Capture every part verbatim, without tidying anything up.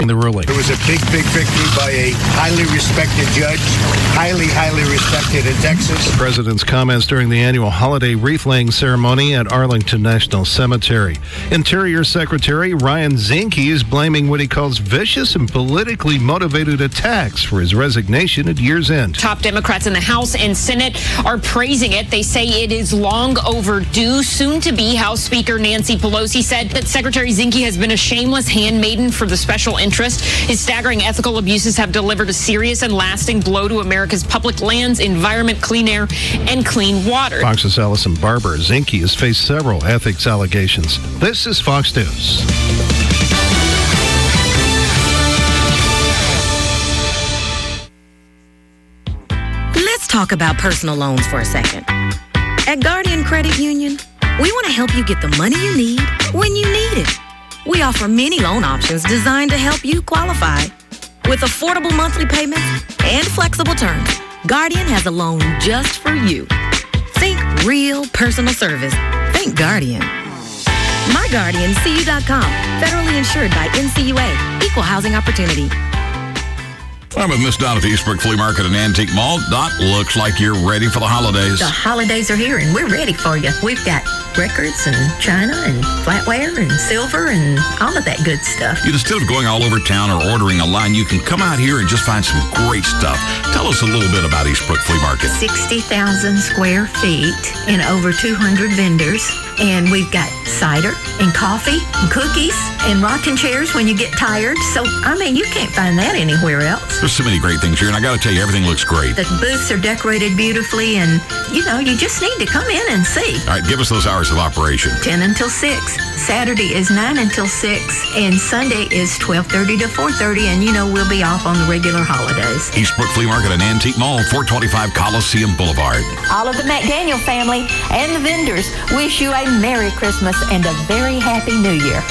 in the ruling. It was a big, big victory by a highly respected judge, highly, highly respected in Texas. The president's comments during the annual holiday wreath-laying ceremony at Arlington National Cemetery. Interior Secretary Ryan Zinke is blaming what he calls vicious and politically motivated attacks for his resignation at year's end. Top Democrats in the House and Senate are praising it. They say it is long overdue. Soon-to-be House Speaker Nancy Pelosi said that Secretary Zinke has been a shameless handmaiden for the special interest. His staggering ethical abuses have delivered a serious and lasting blow to America's public lands, environment, clean air, and clean water. Fox's Allison Barber. Zinke has faced several ethics allegations. This is Fox News. Let's talk about personal loans for a second. At Guardian Credit Union, we want to help you get the money you need when you need it. We offer many loan options designed to help you qualify. With affordable monthly payments and flexible terms, Guardian has a loan just for you. Think real personal service. Think Guardian. My Guardian C U dot com. Federally insured by N C U A. Equal housing opportunity. I'm with Miss Dot at the Eastbrook Flea Market and Antique Mall. Dot, looks like you're ready for the holidays. The holidays are here, and we're ready for you. We've got records and china and flatware and silver and all of that good stuff. You, instead of going all over town or ordering online, you can come out here and just find some great stuff. Tell us a little bit about Eastbrook Flea Market. sixty thousand square feet and over two hundred vendors. And we've got cider and coffee and cookies and rocking chairs when you get tired. So, I mean, you can't find that anywhere else. There's so many great things here, and I got to tell you, everything looks great. The booths are decorated beautifully, and, you know, you just need to come in and see. All right, give us those hours of operation. ten until six. Saturday is nine until six, and Sunday is twelve thirty to four thirty, and, you know, we'll be off on the regular holidays. Eastbrook Flea Market and Antique Mall, four twenty-five Coliseum Boulevard. All of the McDaniel family and the vendors wish you a Merry Christmas and a very Happy New Year.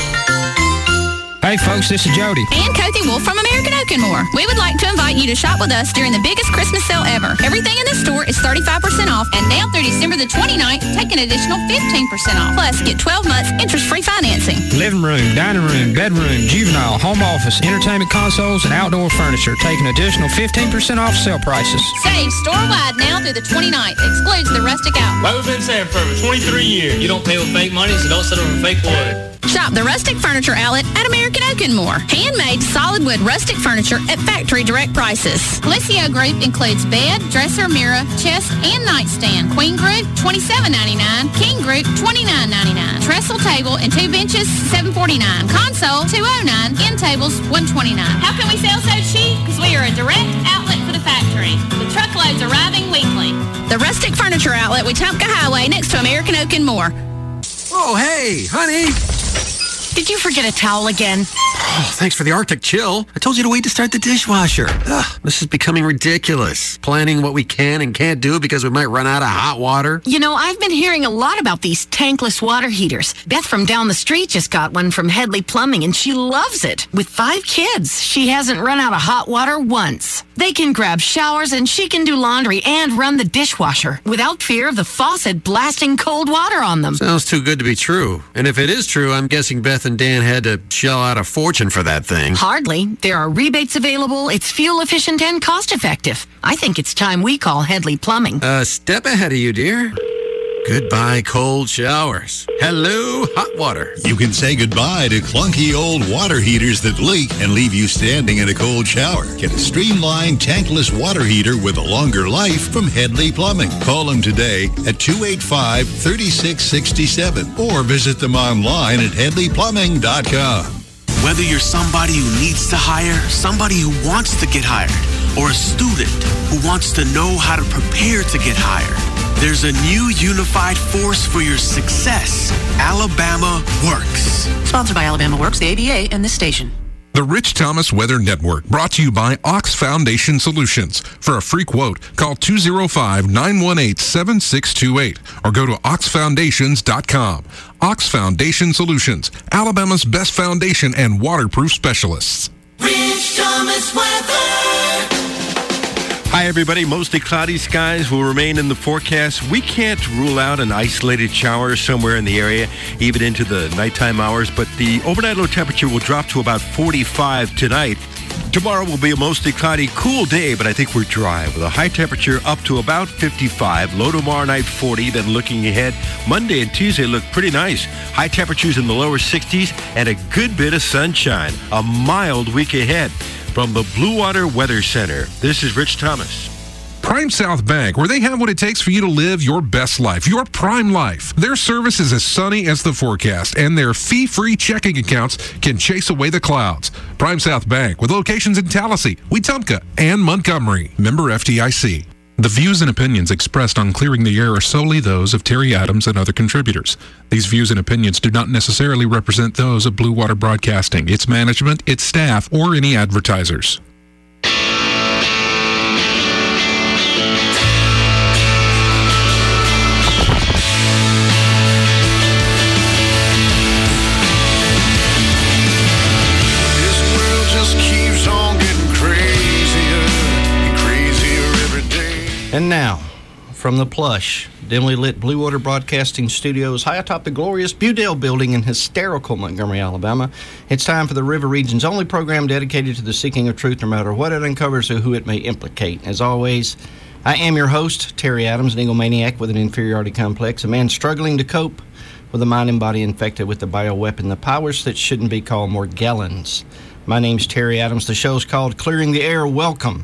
Hey folks, this is Jody. And Kathy Wolf from American Oak and More. We would like to invite you to shop with us during the biggest Christmas sale ever. Everything in the store is thirty-five percent off, and now through December the twenty-ninth, take an additional fifteen percent off. Plus, get twelve months interest-free financing. Living room, dining room, bedroom, juvenile, home office, entertainment consoles, and outdoor furniture. Take an additional fifteen percent off sale prices. Save store-wide now through the twenty-ninth. Excludes the Rustic Outlet. Like we've been saying for over twenty-three years, you don't pay with fake money, so don't settle for fake wood. Shop the Rustic Furniture Outlet at American Oak and More. Handmade solid wood rustic furniture at factory direct prices. Licio Group includes bed, dresser, mirror, chest, and nightstand. Queen Group, twenty-seven ninety-nine. King Group, twenty-nine ninety-nine. Trestle table and two benches, seven forty-nine. Console, two oh nine. End tables, one twenty-nine. How can we sell so cheap? Because we are a direct outlet for the factory, with truckloads arriving weekly. The Rustic Furniture Outlet, Wetumpka Highway, next to American Oak and More. Oh, hey, honey. Did you forget a towel again? Oh, thanks for the Arctic Chill. I told you to wait to start the dishwasher. Ugh, this is becoming ridiculous. Planning what we can and can't do because we might run out of hot water. You know, I've been hearing a lot about these tankless water heaters. Beth from down the street just got one from Headley Plumbing, and she loves it. With five kids, she hasn't run out of hot water once. They can grab showers, and she can do laundry and run the dishwasher without fear of the faucet blasting cold water on them. Sounds too good to be true. And if it is true, I'm guessing Beth and Dan had to shell out a fortune for that thing. Hardly. There are rebates available. It's fuel efficient and cost effective. I think it's time we call Headley Plumbing. Uh, step ahead of you, dear. Goodbye, cold showers. Hello, hot water. You can say goodbye to clunky old water heaters that leak and leave you standing in a cold shower. Get a streamlined tankless water heater with a longer life from Headley Plumbing. Call them today at two eight five, three six six seven or visit them online at headley plumbing dot com. Whether you're somebody who needs to hire, somebody who wants to get hired, or a student who wants to know how to prepare to get hired, there's a new unified force for your success. Alabama Works. Sponsored by Alabama Works, the A B A, and this station. The Rich Thomas Weather Network, brought to you by Ox Foundation Solutions. For a free quote, call two oh five, nine one eight, seven six two eight or go to ox foundations dot com. Ox Foundation Solutions, Alabama's best foundation and waterproof specialists. Rich Thomas Weather. Hi, everybody. Mostly cloudy skies will remain in the forecast. We can't rule out an isolated shower somewhere in the area, even into the nighttime hours, but the overnight low temperature will drop to about forty-five tonight. Tomorrow will be a mostly cloudy, cool day, but I think we're dry with a high temperature up to about fifty-five. Low tomorrow night, forty. Then looking ahead, Monday and Tuesday look pretty nice. High temperatures in the lower sixties and a good bit of sunshine. A mild week ahead. From the Blue Water Weather Center, this is Rich Thomas. Prime South Bank, where they have what it takes for you to live your best life, your prime life. Their service is as sunny as the forecast, and their fee-free checking accounts can chase away the clouds. Prime South Bank, with locations in Tallahassee, Wetumpka, and Montgomery. Member F D I C. The views and opinions expressed on Clearing the Air are solely those of Terry Adams and other contributors. These views and opinions do not necessarily represent those of Blue Water Broadcasting, its management, its staff, or any advertisers. And now, from the plush, dimly lit Blue Water Broadcasting Studios high atop the glorious Budell Building in hysterical Montgomery, Alabama, it's time for the River Region's only program dedicated to the seeking of truth, no matter what it uncovers or who it may implicate. As always, I am your host, Terry Adams, an egomaniac with an inferiority complex, a man struggling to cope with a mind and body infected with the bioweapon, the powers that shouldn't be called Morgellons. My name's Terry Adams. The show's called Clearing the Air. Welcome.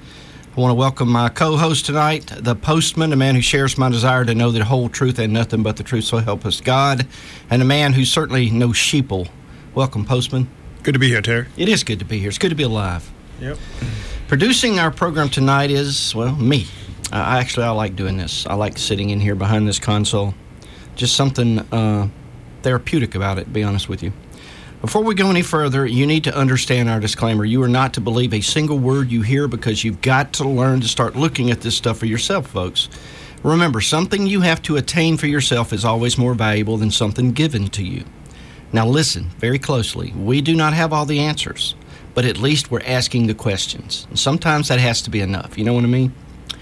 I want to welcome my co-host tonight, the postman, a man who shares my desire to know the whole truth and nothing but the truth, so help us God, and a man who certainly knows sheeple. Welcome, postman. Good to be here, Terry. It is good to be here. It's good to be alive. Yep. Producing our program tonight is, well, me. Uh, I actually, I like doing this. I like sitting in here behind this console. Just something uh, therapeutic about it, to be honest with you. Before we go any further, you need to understand our disclaimer. You are not to believe a single word you hear because you've got to learn to start looking at this stuff for yourself, folks. Remember, something you have to attain for yourself is always more valuable than something given to you. Now listen very closely. We do not have all the answers, but at least we're asking the questions. And sometimes that has to be enough. You know what I mean?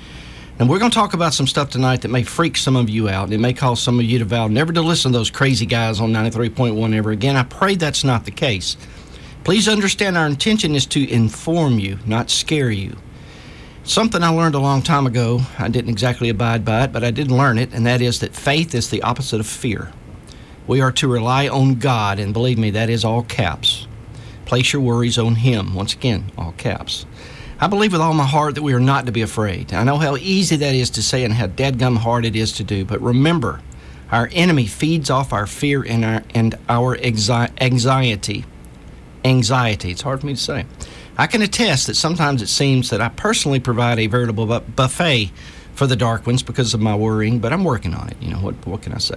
And we're going to talk about some stuff tonight that may freak some of you out. It may cause some of you to vow never to listen to those crazy guys on ninety-three point one ever again. I pray that's not the case. Please understand our intention is to inform you, not scare you. Something I learned a long time ago, I didn't exactly abide by it, but I did learn it, and that is that faith is the opposite of fear. We are to rely on God, and believe me, that is all caps. Place your worries on Him. Once again, all caps. I believe with all my heart that we are not to be afraid. I know how easy that is to say and how dadgum hard it is to do, but remember, our enemy feeds off our fear and our, and our exi- anxiety. Anxiety, it's hard for me to say. I can attest that sometimes it seems that I personally provide a veritable bu- buffet for the dark ones because of my worrying, but I'm working on it. You know, what, what can I say?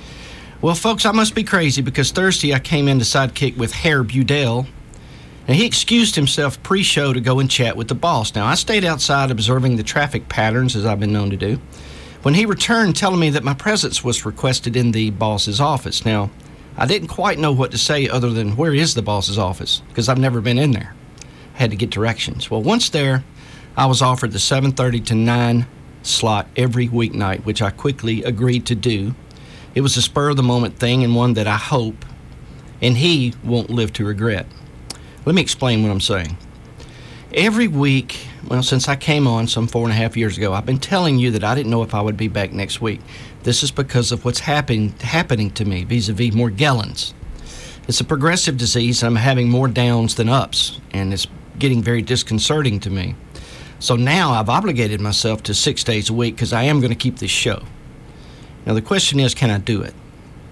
Well, folks, I must be crazy because Thursday I came in to sidekick with Herr Budell. Now, he excused himself pre-show to go and chat with the boss. Now, I stayed outside observing the traffic patterns, as I've been known to do, when he returned telling me that my presence was requested in the boss's office. Now, I didn't quite know what to say other than, where is the boss's office? Because I've never been in there. I had to get directions. Well, once there, I was offered the seven thirty to nine slot every weeknight, which I quickly agreed to do. It was a spur-of-the-moment thing and one that I hope, and he won't live to regret. Let me explain what I'm saying. Every week, well, since I came on some four and a half years ago, I've been telling you that I didn't know if I would be back next week. This is because of what's happen, happening to me vis-a-vis Morgellons. It's a progressive disease, and I'm having more downs than ups, and it's getting very disconcerting to me. So now I've obligated myself to six days a week because I am going to keep this show. Now the question is, can I do it?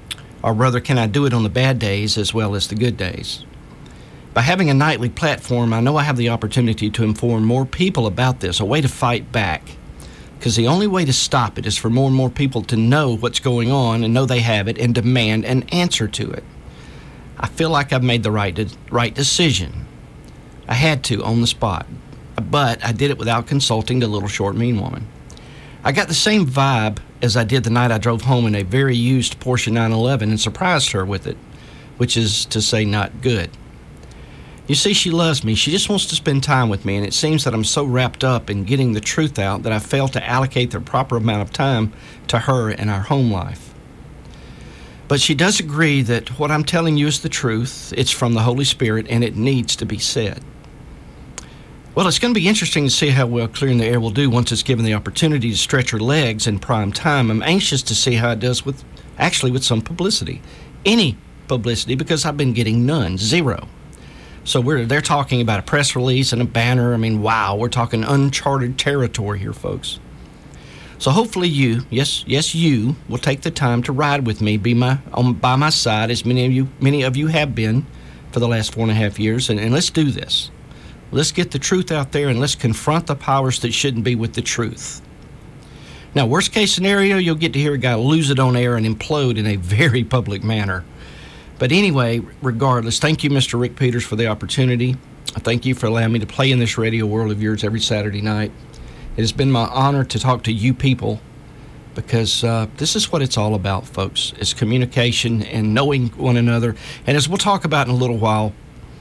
Or rather, can I do it on the bad days as well as the good days? By having a nightly platform, I know I have the opportunity to inform more people about this, a way to fight back. Because the only way to stop it is for more and more people to know what's going on and know they have it and demand an answer to it. I feel like I've made the right, de- right decision. I had to on the spot, but I did it without consulting the little short mean woman. I got the same vibe as I did the night I drove home in a very used Porsche nine eleven and surprised her with it, which is to say not good. You see, she loves me. She just wants to spend time with me, and it seems that I'm so wrapped up in getting the truth out that I fail to allocate the proper amount of time to her and our home life. But she does agree that what I'm telling you is the truth. It's from the Holy Spirit, and it needs to be said. Well, it's going to be interesting to see how well Clearing the Air will do once it's given the opportunity to stretch her legs in prime time. I'm anxious to see how it does with, actually with some publicity. Any publicity, because I've been getting none, zero. So we're they're talking about a press release and a banner. I mean, wow, we're talking uncharted territory here, folks. So hopefully you, yes, yes, you will take the time to ride with me, be my on by my side, as many of you, many of you have been for the last four and a half years, and, and let's do this. Let's get the truth out there, and let's confront the powers that shouldn't be with the truth. Now, worst case scenario, you'll get to hear a guy lose it on air and implode in a very public manner. But anyway, regardless, thank you, Mister Rick Peters, for the opportunity. I thank you for allowing me to play in this radio world of yours every Saturday night. It has been my honor to talk to you people, because uh, this is what it's all about, folks. It's communication and knowing one another. And as we'll talk about in a little while,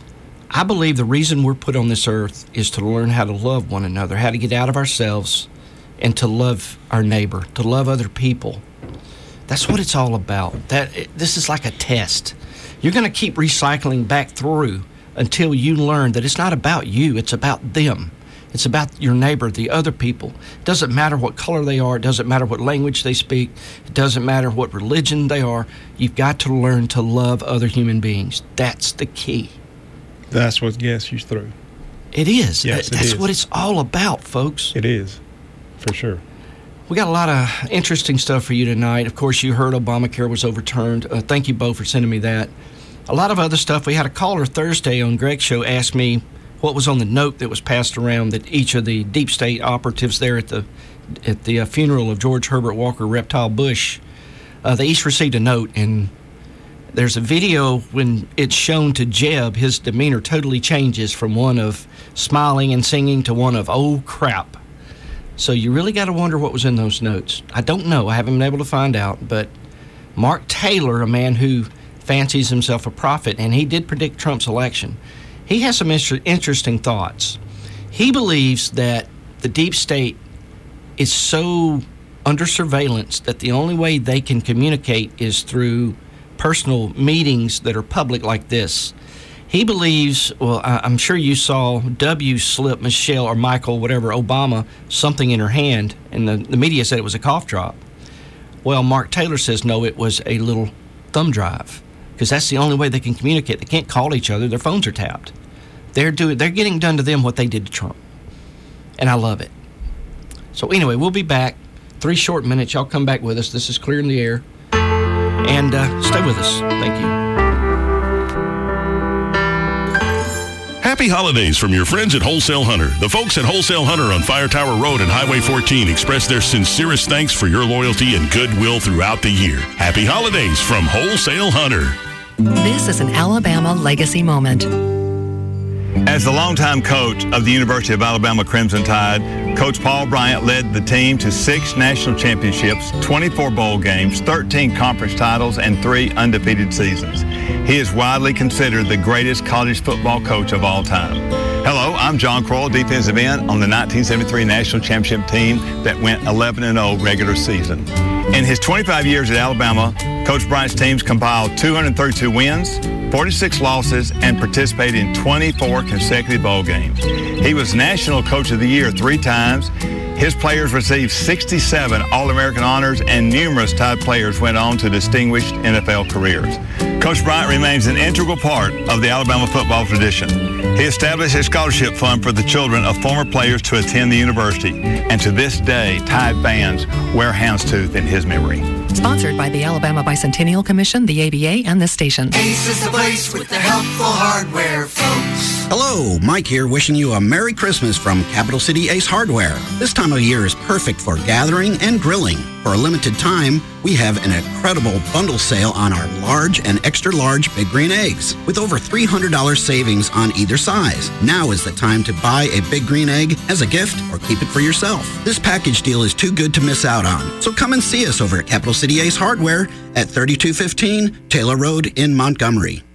I believe the reason we're put on this earth is to learn how to love one another, how to get out of ourselves and to love our neighbor, to love other people. That's what it's all about. That this is like a test. You're going to keep recycling back through until you learn that it's not about you, it's about them. It's about your neighbor, the other people. It doesn't matter what color they are. It doesn't matter what language they speak. It doesn't matter what religion they are. You've got to learn to love other human beings. That's the key. That's what gets you through. It is. Yes, it That's is. what it's all about, folks. It is, for sure. We got a lot of interesting stuff for you tonight. Of course, you heard Obamacare was overturned. Uh, thank you, Bo, for sending me that. A lot of other stuff. We had a caller Thursday on Greg's show ask me what was on the note that was passed around that each of the deep state operatives there at the at the uh, funeral of George Herbert Walker Reptile Bush, uh, they each received a note, and there's a video when it's shown to Jeb, his demeanor totally changes from one of smiling and singing to one of, oh, crap. So you really got to wonder what was in those notes. I don't know. I haven't been able to find out. But Mark Taylor, a man who fancies himself a prophet, and he did predict Trump's election, he has some inter- interesting thoughts. He believes that the deep state is so under surveillance that the only way they can communicate is through personal meetings that are public like this. He believes, well, I'm sure you saw W slip Michelle or Michael, whatever, Obama, something in her hand, and the, the media said it was a cough drop. Well, Mark Taylor says, no, it was a little thumb drive, because that's the only way they can communicate. They can't call each other. Their phones are tapped. They're doing, they're getting done to them what they did to Trump, and I love it. So anyway, we'll be back. Three short minutes. Y'all come back with us. This is Clearing the Air. And uh, stay with us. Thank you. Happy holidays from your friends at Wholesale Hunter. The folks at Wholesale Hunter on Fire Tower Road and Highway fourteen express their sincerest thanks for your loyalty and goodwill throughout the year. Happy holidays from Wholesale Hunter. This is an Alabama legacy moment. As the longtime coach of the University of Alabama Crimson Tide, Coach Paul Bryant led the team to six national championships, twenty-four bowl games, thirteen conference titles, and three undefeated seasons. He is widely considered the greatest college football coach of all time. Hello, I'm John Croyle, defensive end on the nineteen seventy-three national championship team that went eleven and oh regular season. In his twenty-five years at Alabama, Coach Bryant's teams compiled two hundred thirty-two wins, forty-six losses, and participated in twenty-four consecutive bowl games. He was National Coach of the Year three times. His players received sixty-seven All-American honors, and numerous Tide players went on to distinguished N F L careers. Coach Bryant remains an integral part of the Alabama football tradition. He established a scholarship fund for the children of former players to attend the university, and to this day, Tide fans wear houndstooth in his memory. Sponsored by the Alabama Bicentennial Commission, the A B A, and this station. Ace is the place with the helpful hardware, folks. Hello, Mike here, wishing you a Merry Christmas from Capital City Ace Hardware. This time of year is perfect for gathering and grilling. For a limited time, we have an incredible bundle sale on our large and extra large Big Green Eggs, with over three hundred dollars savings on either size. Now is the time to buy a Big Green Egg as a gift or keep it for yourself. This package deal is too good to miss out on, so come and see us over at Capital City Ace Hardware at thirty-two fifteen Taylor Road in Montgomery.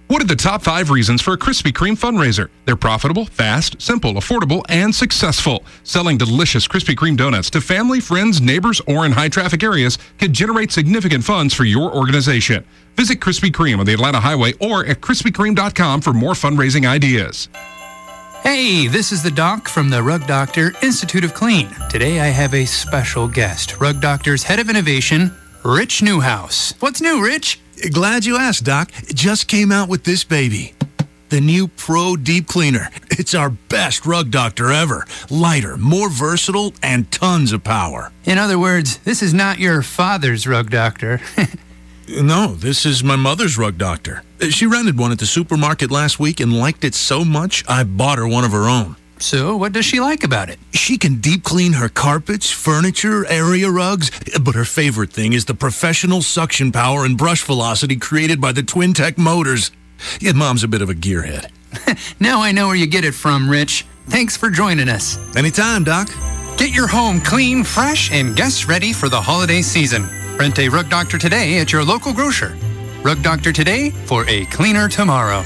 What are the top five reasons for a Krispy Kreme fundraiser? They're profitable, fast, simple, affordable, and successful. Selling delicious Krispy Kreme donuts to family, friends, neighbors, or in high-traffic areas can generate significant funds for your organization. Visit Krispy Kreme on the Atlanta Highway or at krispy kreme dot com for more fundraising ideas. Hey, this is the doc from the Rug Doctor Institute of Clean. Today I have a special guest, Rug Doctor's head of innovation, Rich Newhouse. What's new, Rich? Glad you asked, Doc. It just came out with this baby. The new Pro Deep Cleaner. It's our best Rug Doctor ever. Lighter, more versatile, and tons of power. In other words, this is not your father's Rug Doctor. No, this is my mother's Rug Doctor. She rented one at the supermarket last week and liked it so much, I bought her one of her own. So, what does she like about it? She can deep clean her carpets, furniture, area rugs, but her favorite thing is the professional suction power and brush velocity created by the Twin Tech motors. Yeah, Mom's a bit of a gearhead. Now I know where you get it from, Rich. Thanks for joining us. Anytime, Doc. Get your home clean, fresh, and guests ready for the holiday season. Rent a Rug Doctor today at your local grocer. Rug Doctor today for a cleaner tomorrow.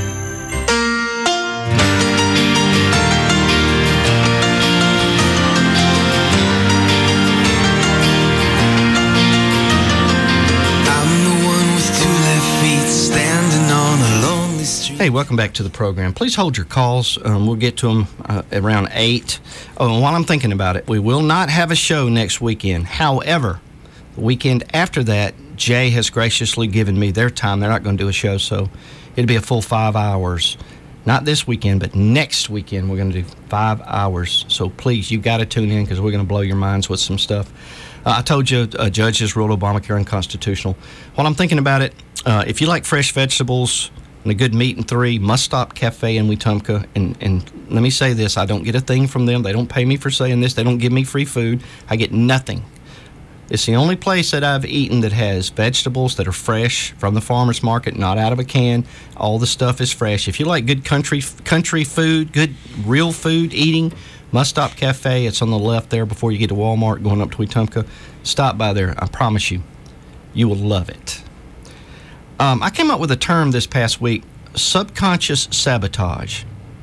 Hey, welcome back to the program. Please hold your calls. Um, we'll get to them uh, around eight. Oh, and while I'm thinking about it, we will not have a show next weekend. However, the weekend after that, Jay has graciously given me their time. They're not going to do a show, so it'll be a full five hours. Not this weekend, but next weekend we're going to do five hours. So please, you got to tune in because we're going to blow your minds with some stuff. Uh, I told you a judge has ruled Obamacare unconstitutional. While I'm thinking about it, uh, if you like fresh vegetables and a good meat and three, Must Stop Cafe in Wetumpka. And, and let me say this, I don't get a thing from them. They don't pay me for saying this. They don't give me free food. I get nothing. It's the only place that I've eaten that has vegetables that are fresh from the farmer's market, not out of a can. All the stuff is fresh. If you like good country country food, good real food eating, Must Stop Cafe. It's on the left there before you get to Walmart going up to Wetumpka. Stop by there. I promise you, you will love it. Um, I came up with a term this past week, subconscious sabotage.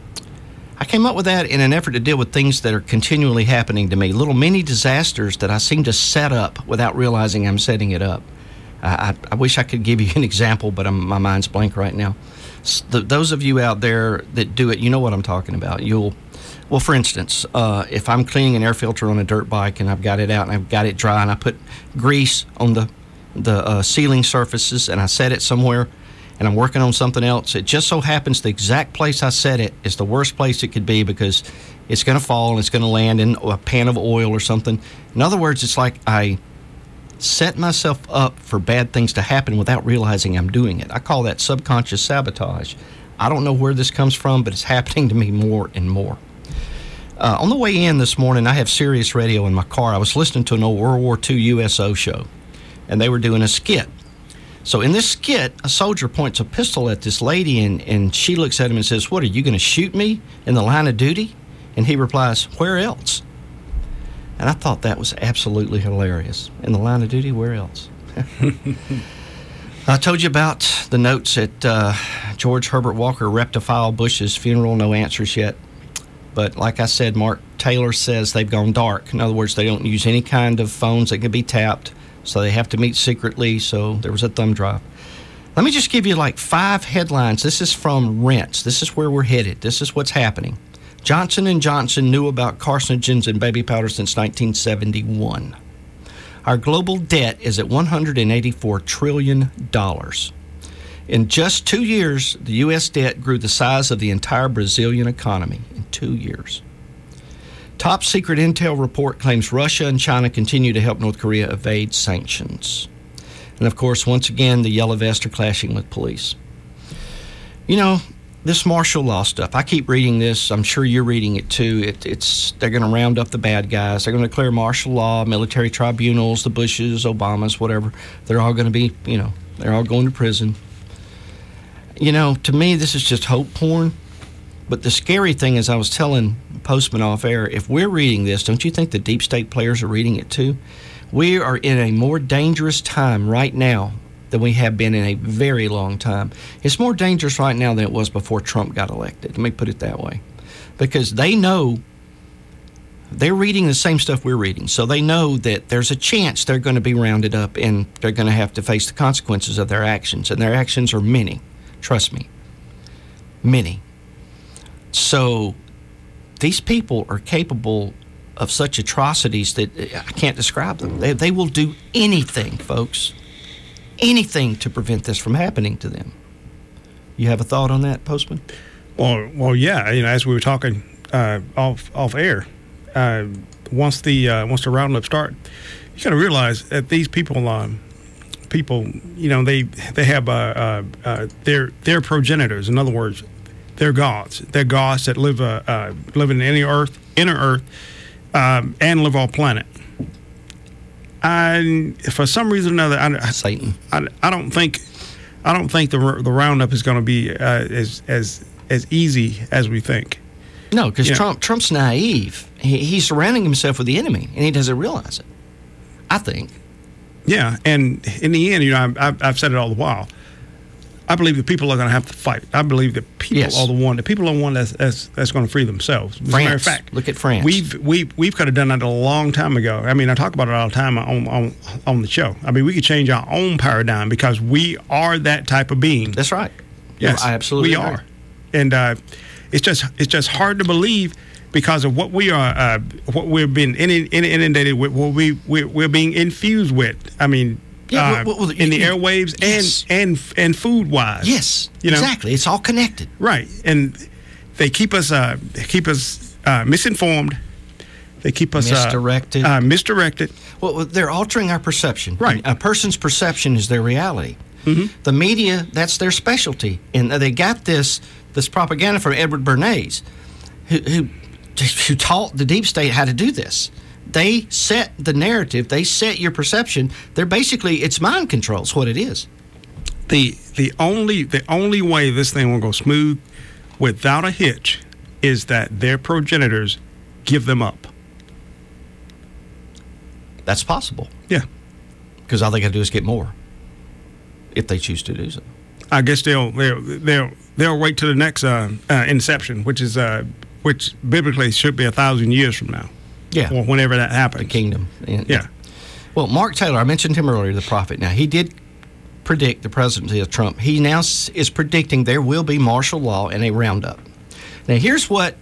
I came up with that in an effort to deal with things that are continually happening to me, little mini disasters that I seem to set up without realizing I'm setting it up. I, I, I wish I could give you an example, but I'm, my mind's blank right now. The, those of you out there that do it, you know what I'm talking about. You'll, well, for instance, uh, if I'm cleaning an air filter on a dirt bike and I've got it out and I've got it dry and I put grease on the the uh, ceiling surfaces and I set it somewhere and I'm working on something else, it just so happens the exact place I set it is the worst place it could be because it's going to fall and it's going to land in a pan of oil or something. In other words, it's like I set myself up for bad things to happen without realizing I'm doing it. I call that subconscious sabotage. I don't know where this comes from, but it's happening to me more and more. Uh, on the way in this morning, I have Sirius Radio in my car. I was listening to an old World War Two U S O show, and they were doing a skit. So in this skit, a soldier points a pistol at this lady, and, and she looks at him and says, "What, are you going to shoot me in the line of duty?" And he replies, "Where else?" And I thought that was absolutely hilarious. In the line of duty, where else? I told you about the notes at uh, George Herbert Walker Reptiphile Bush's funeral. No answers yet. But like I said, Mark Taylor says they've gone dark. In other words, they don't use any kind of phones that can be tapped, so they have to meet secretly, so there was a thumb drive. Let me just give you like five headlines. This is from Rents. This is where we're headed. This is what's happening. Johnson and Johnson knew about carcinogens in baby powder since nineteen seventy-one. Our global debt is at one hundred eighty-four trillion dollars. In just two years, the U S debt grew the size of the entire Brazilian economy in two years. Top secret intel report claims Russia and China continue to help North Korea evade sanctions. And of course, once again, the yellow vests are clashing with police. You know, this martial law stuff, I keep reading this. I'm sure you're reading it too. It, it's They're going to round up the bad guys. They're going to declare martial law, military tribunals, the Bushes, Obamas, whatever. They're all going to be, you know, they're all going to prison. You know, to me, this is just hope porn. But the scary thing is, I was telling Postman off air, if we're reading this, don't you think the deep state players are reading it too? We are in a more dangerous time right now than we have been in a very long time. It's more dangerous right now than it was before Trump got elected. Let me put it that way. Because they know, they're reading the same stuff we're reading. So they know that there's a chance they're going to be rounded up and they're going to have to face the consequences of their actions. And their actions are many. Trust me. Many. So these people are capable of such atrocities that I can't describe them. They, they will do anything, folks. Anything to prevent this from happening to them. You have a thought on that, Postman? Well, well, yeah. You know, as we were talking uh, off off air, uh, once the uh, once the roundup start, you got to realize that these people, um, people, you know, they they have uh, uh, uh, their their progenitors. In other words, they're gods. They're gods that live uh, uh, live in any earth, inner earth, um, and live on planet. I, for some reason or another, I, Satan. I, I don't think, I don't think the the roundup is going to be uh, as as as easy as we think. No, because Yeah. Trump Trump's naive. He, he's surrounding himself with the enemy, and he doesn't realize it. I think. Yeah, and in the end, you know, I, I've, I've said it all the while. I believe the people are going to have to fight. I believe that people Yes. are the one. The people are the one that's that's, that's going to free themselves. As a matter of France. fact, Look at France. We've we we've could have done that a long time ago. I mean, I talk about it all the time on on on the show. I mean, we could change our own paradigm because we are that type of being. That's right. Yes, No, I absolutely we agree. are, and uh, it's just it's just hard to believe because of what we are, uh, what we've been inundated with, what we we're, we're being infused with. I mean. Yeah, uh, well, well, in the you- airwaves yes. and and and food wise. Yes, you know? exactly. It's all connected. Right, and they keep us uh, they keep us uh, misinformed. They keep us uh, Misdirected. Uh, misdirected. Well, well, they're altering our perception. Right. A person's perception is their reality. Mm-hmm. The media, that's their specialty. And they got this this propaganda from Edward Bernays, who, who, who taught the deep state how to do this. They set the narrative. They set your perception. They're basically, it's mind control is what it is. The the only the only way this thing will go smooth without a hitch is that their progenitors give them up. That's possible. Yeah. Because all they got to do is get more if they choose to do so. I guess they'll they'll they'll, they'll wait to the next uh, uh, inception, which is uh, which biblically should be a thousand years from now. Yeah. Or whenever that happens. The kingdom. And- Yeah. Well, Mark Taylor, I mentioned him earlier, the prophet. Now, he did predict the presidency of Trump. He now s- is predicting there will be martial law and a roundup. Now, here's what,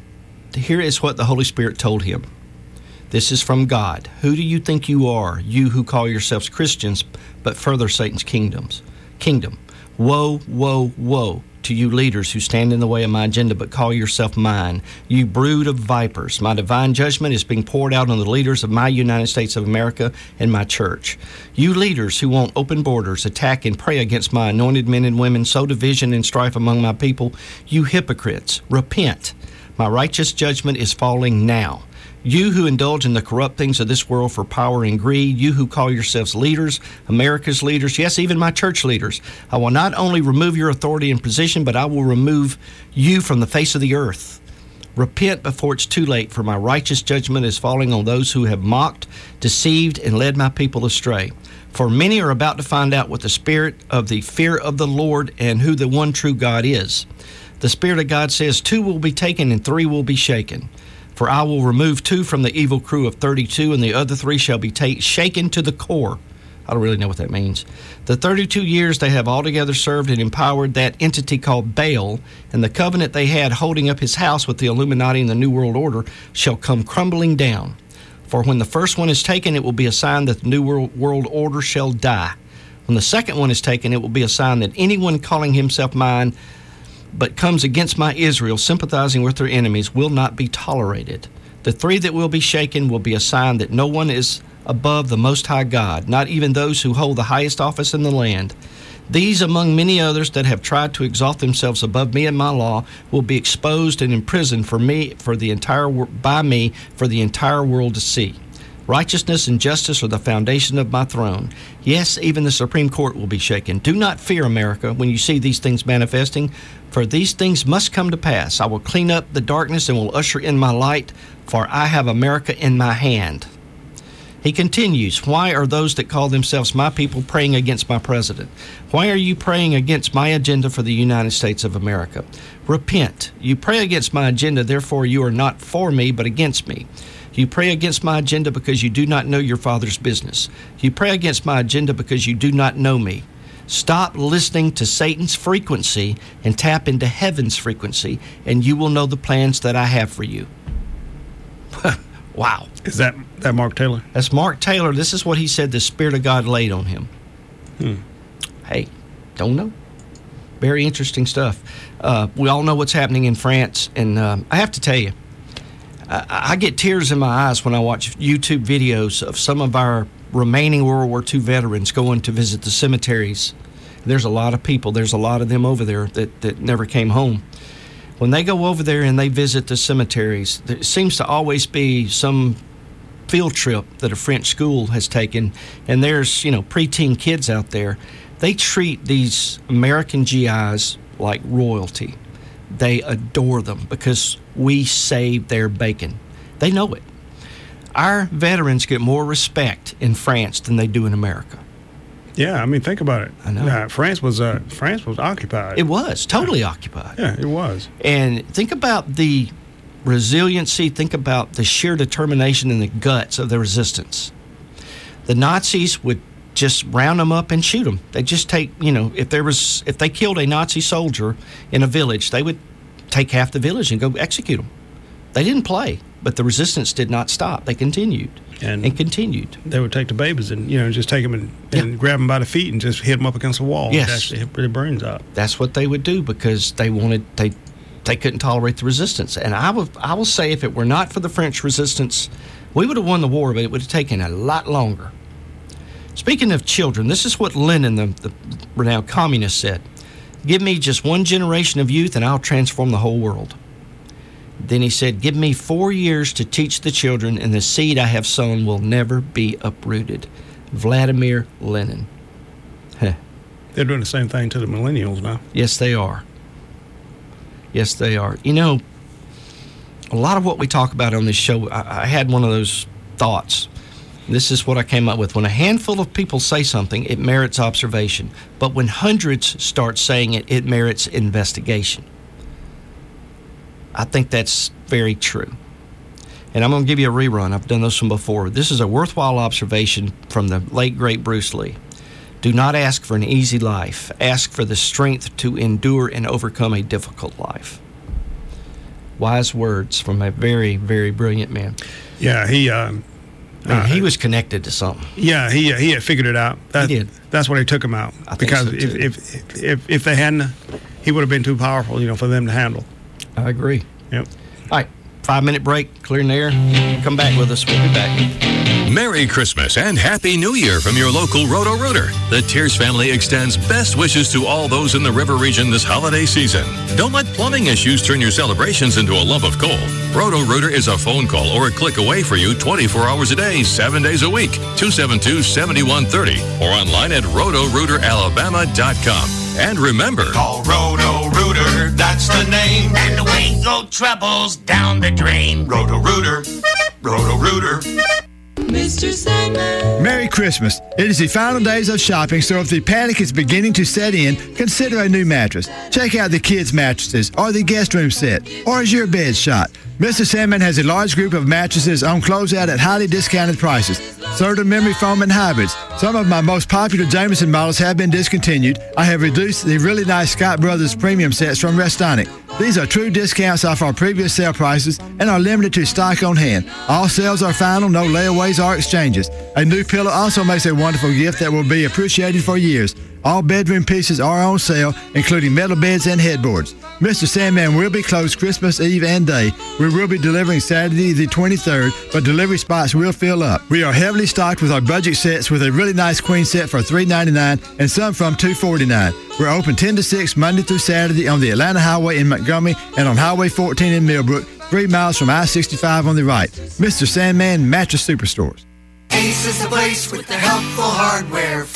here is what the Holy Spirit told him. This is from God. Who do you think you are, you who call yourselves Christians, but further Satan's kingdoms? Kingdom. Woe, woe, woe to you leaders who stand in the way of my agenda but call yourself mine, you brood of vipers. My divine judgment is being poured out on the leaders of my United States of America and my church. You leaders who want open borders, attack and pray against my anointed men and women, sow division and strife among my people, you hypocrites, repent. My righteous judgment is falling now. You who indulge in the corrupt things of this world for power and greed, you who call yourselves leaders, America's leaders, yes, even my church leaders, I will not only remove your authority and position, but I will remove you from the face of the earth. Repent before it's too late, for my righteous judgment is falling on those who have mocked, deceived, and led my people astray. For many are about to find out what the spirit of the fear of the Lord and who the one true God is. The Spirit of God says, two will be taken and three will be shaken. For I will remove two from the evil crew of thirty-two, and the other three shall be ta- shaken to the core. I don't really know what that means. The thirty-two years they have altogether served and empowered that entity called Baal, and the covenant they had holding up his house with the Illuminati and the New World Order shall come crumbling down. For when the first one is taken, it will be a sign that the New World, world Order shall die. When the second one is taken, it will be a sign that anyone calling himself mine but comes against my Israel, sympathizing with their enemies, will not be tolerated. The three that will be shaken will be a sign that no one is above the Most High God, not even those who hold the highest office in the land. These, among many others that have tried to exalt themselves above me and my law, will be exposed and imprisoned for me, for the entire wor- by me, for the entire world to see. Righteousness and justice are the foundation of my throne. Yes, even the Supreme Court will be shaken. Do not fear, America, when you see these things manifesting, for these things must come to pass. I will clean up the darkness and will usher in my light, for I have America in my hand. He continues, why are those that call themselves my people praying against my president? Why are you praying against my agenda for the United States of America? Repent. You pray against my agenda, therefore you are not for me, but against me. You pray against my agenda because you do not know your Father's business. You pray against my agenda because you do not know me. Stop listening to Satan's frequency and tap into heaven's frequency, and you will know the plans that I have for you. Wow. Is that, that Mark Taylor? That's Mark Taylor. This is what he said the Spirit of God laid on him. Hmm. Hey, don't know. Very interesting stuff. Uh, we all know what's happening in France, and um, I have to tell you, I, I get tears in my eyes when I watch YouTube videos of some of our remaining World War Two veterans going to visit the cemeteries. There's a lot of people. There's a lot of them over there that, that never came home. When they go over there and they visit the cemeteries, there seems to always be some field trip that a French school has taken, and there's, you know, preteen kids out there. They treat these American G Is like royalty. They adore them because we saved their bacon. They know it. Our veterans get more respect in France than they do in America. Yeah, I mean, think about it. I know. Yeah, France was uh, France was occupied. It was totally occupied. Yeah, it was. And think about the resiliency. Think about the sheer determination and the guts of the resistance. The Nazis would just round them up and shoot them. They just take, you know, if there was, if they killed a Nazi soldier in a village, they would take half the village and go execute them. They didn't play, but the resistance did not stop. They continued and, and continued. They would take the babies and, you know, just take them and, and yeah. grab them by the feet and just hit them up against the wall. Yes. And actually hit their brains out. That's what they would do because they wanted, they they couldn't tolerate the resistance. And I will, I will say if it were not for the French resistance, we would have won the war, but it would have taken a lot longer. Speaking of children, this is what Lenin, the, the renowned communist, said. Give me just one generation of youth and I'll transform the whole world. Then he said, give me four years to teach the children, and the seed I have sown will never be uprooted. Vladimir Lenin. Huh. They're doing the same thing to the millennials now. Yes, they are. Yes, they are. You know, a lot of what we talk about on this show, I, I had one of those thoughts. This is what I came up with. When a handful of people say something, it merits observation. But when hundreds start saying it, it merits investigation. I think that's very true. And I'm going to give you a rerun. I've done this one before. This is a worthwhile observation from the late, great Bruce Lee. Do not ask for an easy life. Ask for the strength to endure and overcome a difficult life. Wise words from a very, very brilliant man. Yeah, he... Uh, I mean, uh, he was connected to something. Yeah, he he had figured it out. That, he did. That's why they took him out. I think because so, if, if if if they hadn't, he would have been too powerful, you know, for them to handle. I agree. Yep. All right, five minute break, clearing the air. Come back with us. We'll be back. Merry Christmas and Happy New Year from your local Roto-Rooter. The Tears family extends best wishes to all those in the river region this holiday season. Don't let plumbing issues turn your celebrations into a lump of coal. Roto-Rooter is a phone call or a click away for you twenty-four hours a day, seven days a week. two seven two, seven one three zero or online at roto rooter alabama dot com. And remember, call Roto-Rooter, that's the name. And away go troubles down the drain. Roto-Rooter, Roto-Rooter. Mister Sandman. Merry Christmas. It is the final days of shopping, so if the panic is beginning to set in, consider a new mattress. Check out the kids' mattresses or the guest room set. Or is your bed shot? Mister Sandman has a large group of mattresses on closeout at highly discounted prices. Certain memory foam and hybrids. Some of my most popular Jameson models have been discontinued. I have reduced the really nice Scott Brothers premium sets from Restonic. These are true discounts off our previous sale prices and are limited to stock on hand. All sales are final, no layaways or exchanges. A new pillow also makes a wonderful gift that will be appreciated for years. All bedroom pieces are on sale, including metal beds and headboards. Mister Sandman will be closed Christmas Eve and Day. We will be delivering Saturday the twenty-third, but delivery spots will fill up. We are heavily stocked with our budget sets with a really nice queen set for three ninety-nine and some from two forty-nine. We're open ten to six Monday through Saturday on the Atlanta Highway in Montgomery and on Highway fourteen in Millbrook, three miles from I sixty-five on the right. Mister Sandman Mattress Superstores. Ace is the place with the helpful hardware, folks.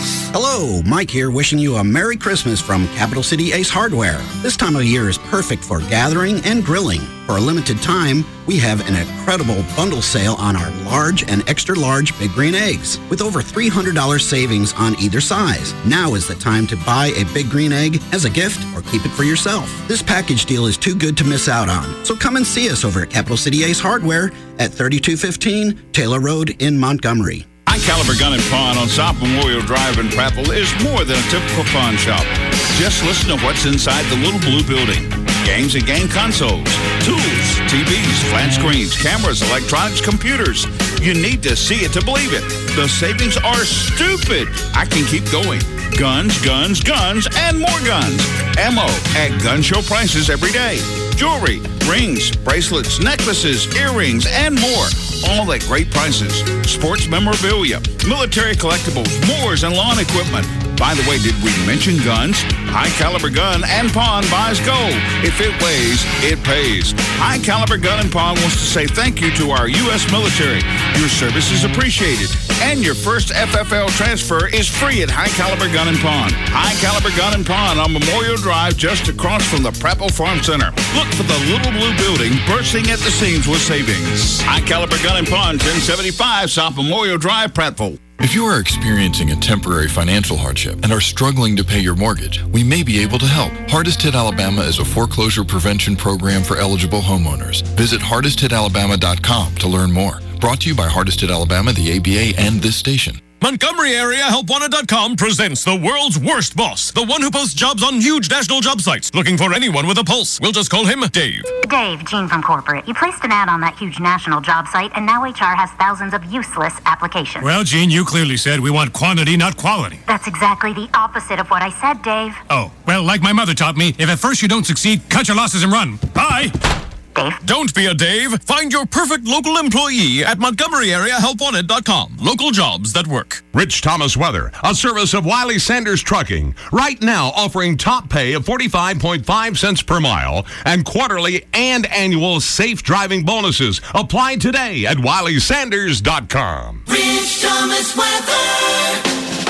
Hello, Mike here wishing you a Merry Christmas from Capital City Ace Hardware. This time of year is perfect for gathering and grilling. For a limited time, we have an incredible bundle sale on our large and extra large Big Green Eggs with over three hundred dollars savings on either size. Now is the time to buy a Big Green Egg as a gift or keep it for yourself. This package deal is too good to miss out on. So come and see us over at Capital City Ace Hardware at thirty-two fifteen Taylor Road in Montgomery. High Caliber Gun and Pawn on South Memorial Drive in Prattville is more than a typical pawn shop. Just listen to what's inside the little blue building. Games and game consoles, tools, T Vs, flat screens, cameras, electronics, computers. You need to see it to believe it. The savings are stupid. I can keep going. Guns, guns, guns, and more guns. Ammo at gun show prices every day. Jewelry, rings, bracelets, necklaces, earrings, and more. All at great prices. Sports memorabilia, military collectibles, moors, and lawn equipment. By the way, did we mention guns? High Caliber Gun and Pawn buys gold. If it weighs, it pays. High Caliber Gun and Pawn wants to say thank you to our U S military. Your service is appreciated. And your first F F L transfer is free at High Caliber Gun and Pawn. High Caliber Gun and Pawn on Memorial Drive just across from the Prattville Farm Center. Look for the little blue building bursting at the seams with savings. High Caliber Gun and Pawn, ten seventy-five South Memorial Drive, Prattville. If you are experiencing a temporary financial hardship and are struggling to pay your mortgage, we may be able to help. Hardest Hit Alabama is a foreclosure prevention program for eligible homeowners. Visit hardest hit alabama dot com to learn more. Brought to you by Hardest Hit Alabama, the A B A, and this station. Montgomery Area Help Wanted dot com presents the world's worst boss, the one who posts jobs on huge national job sites, looking for anyone with a pulse. We'll just call him Dave. Dave, Gene from corporate. You placed an ad on that huge national job site, and now H R has thousands of useless applications. Well, Gene, you clearly said we want quantity, not quality. That's exactly the opposite of what I said, Dave. Oh, well, like my mother taught me, if at first you don't succeed, cut your losses and run. Bye! Dave. Don't be a Dave. Find your perfect local employee at Montgomery Area Help Wanted dot com. Local jobs that work. Rich Thomas Weather, a service of Wiley Sanders Trucking. Right now offering top pay of forty-five point five cents per mile and quarterly and annual safe driving bonuses. Apply today at Wiley Sanders dot com. Rich Thomas Weather.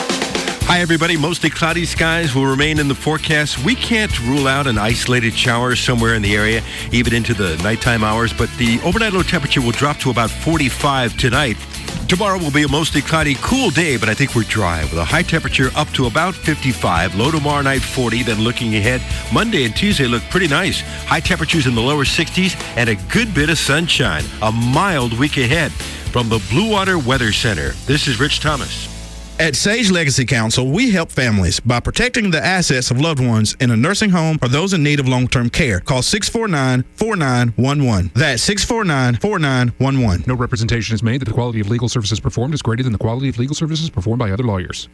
Hi, everybody. Mostly cloudy skies will remain in the forecast. We can't rule out an isolated shower somewhere in the area, even into the nighttime hours, but the overnight low temperature will drop to about forty-five tonight. Tomorrow will be a mostly cloudy, cool day, but I think we're dry with a high temperature up to about fifty-five. Low tomorrow night, forty. Then looking ahead, Monday and Tuesday look pretty nice. High temperatures in the lower sixties and a good bit of sunshine. A mild week ahead. From the Blue Water Weather Center, this is Rich Thomas. At Sage Legacy Council, we help families by protecting the assets of loved ones in a nursing home or those in need of long-term care. Call six four nine, four nine one one. That's six four nine, four nine one one. No representation is made that the quality of legal services performed is greater than the quality of legal services performed by other lawyers.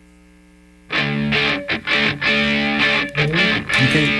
Okay.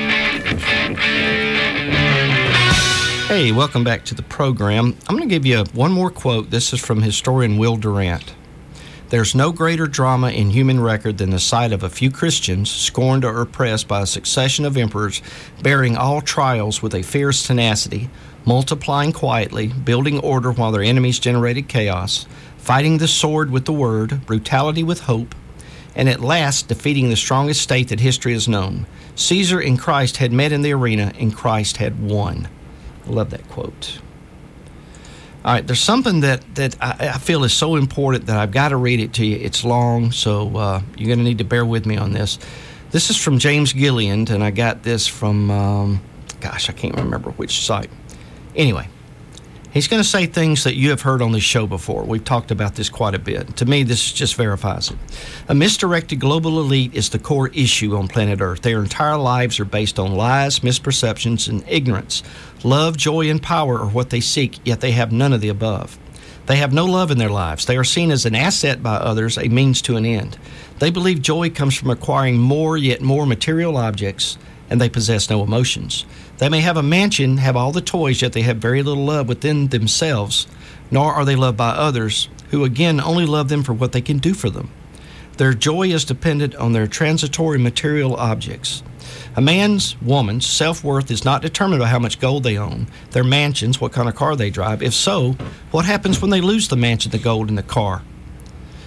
Hey, welcome back to the program. I'm going to give you one more quote. This is from historian Will Durant. There's no greater drama in human record than the sight of a few Christians scorned or oppressed by a succession of emperors, bearing all trials with a fierce tenacity, multiplying quietly, building order while their enemies generated chaos, fighting the sword with the word, brutality with hope, and at last defeating the strongest state that history has known. Caesar and Christ had met in the arena, and Christ had won. I love that quote. All right, there's something that, that I, I feel is so important that I've got to read it to you. It's long, so uh, you're going to need to bear with me on this. This is from James Gilliand, and I got this from, um, gosh, I can't remember which site. Anyway, he's going to say things that you have heard on this show before. We've talked about this quite a bit. To me, this just verifies it. A misdirected global elite is the core issue on planet Earth. Their entire lives are based on lies, misperceptions, and ignorance. Love, joy, and power are what they seek, yet they have none of the above. They have no love in their lives. They are seen as an asset by others, a means to an end. They believe joy comes from acquiring more, yet more material objects, and they possess no emotions. They may have a mansion, have all the toys, yet they have very little love within themselves, nor are they loved by others, who again only love them for what they can do for them. Their joy is dependent on their transitory material objects. A man's, woman's, self-worth is not determined by how much gold they own, their mansions, what kind of car they drive. If so, what happens when they lose the mansion, the gold, and the car?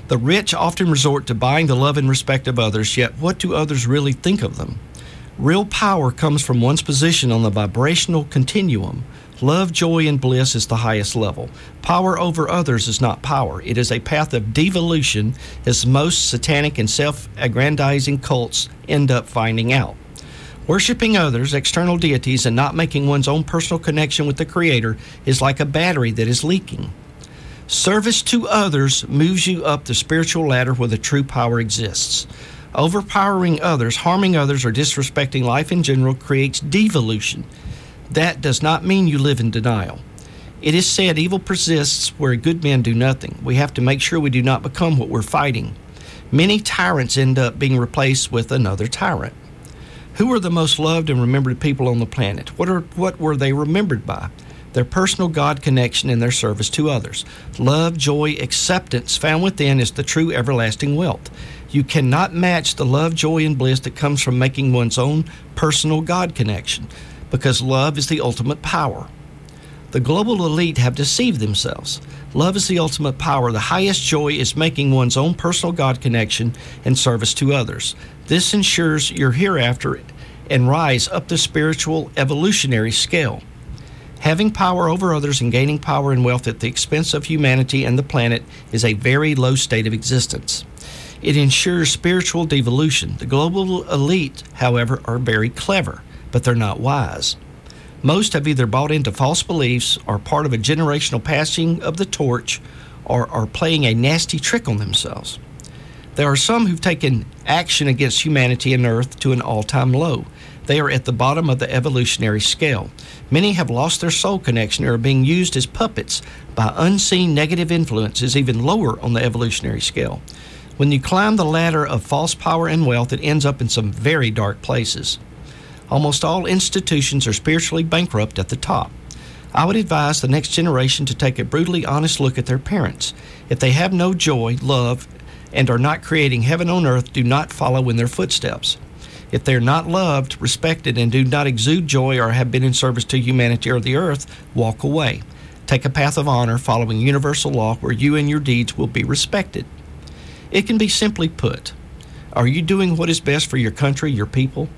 The rich often resort to buying the love and respect of others, yet what do others really think of them? Real power comes from one's position on the vibrational continuum. Love, joy, and bliss is the highest level. Power over others is not power. It is a path of devolution, as most satanic and self-aggrandizing cults end up finding out. Worshipping others, external deities, and not making one's own personal connection with the Creator is like a battery that is leaking. Service to others moves you up the spiritual ladder where the true power exists. Overpowering others, harming others, or disrespecting life in general creates devolution. That does not mean you live in denial. It is said evil persists where good men do nothing. We have to make sure we do not become what we're fighting. Many tyrants end up being replaced with another tyrant. Who are the most loved and remembered people on the planet? What are what were they remembered by? Their personal God connection and their service to others. Love, joy, acceptance found within is the true everlasting wealth. You cannot match the love, joy, and bliss that comes from making one's own personal God connection, because love is the ultimate power. The global elite have deceived themselves. Love is the ultimate power. The highest joy is making one's own personal God connection and service to others. This ensures your hereafter and rise up the spiritual evolutionary scale. Having power over others and gaining power and wealth at the expense of humanity and the planet is a very low state of existence. It ensures spiritual devolution. The global elite, however, are very clever, but they're not wise. Most have either bought into false beliefs, are part of a generational passing of the torch, or are playing a nasty trick on themselves. There are some who've taken action against humanity and Earth to an all-time low. They are at the bottom of the evolutionary scale. Many have lost their soul connection or are being used as puppets by unseen negative influences even lower on the evolutionary scale. When you climb the ladder of false power and wealth, it ends up in some very dark places. Almost all institutions are spiritually bankrupt at the top. I would advise the next generation to take a brutally honest look at their parents. If they have no joy, love, and are not creating heaven on earth, do not follow in their footsteps. If they are not loved, respected, and do not exude joy or have been in service to humanity or the earth, walk away. Take a path of honor following universal law where you and your deeds will be respected. It can be simply put, are you doing what is best for your country, your people?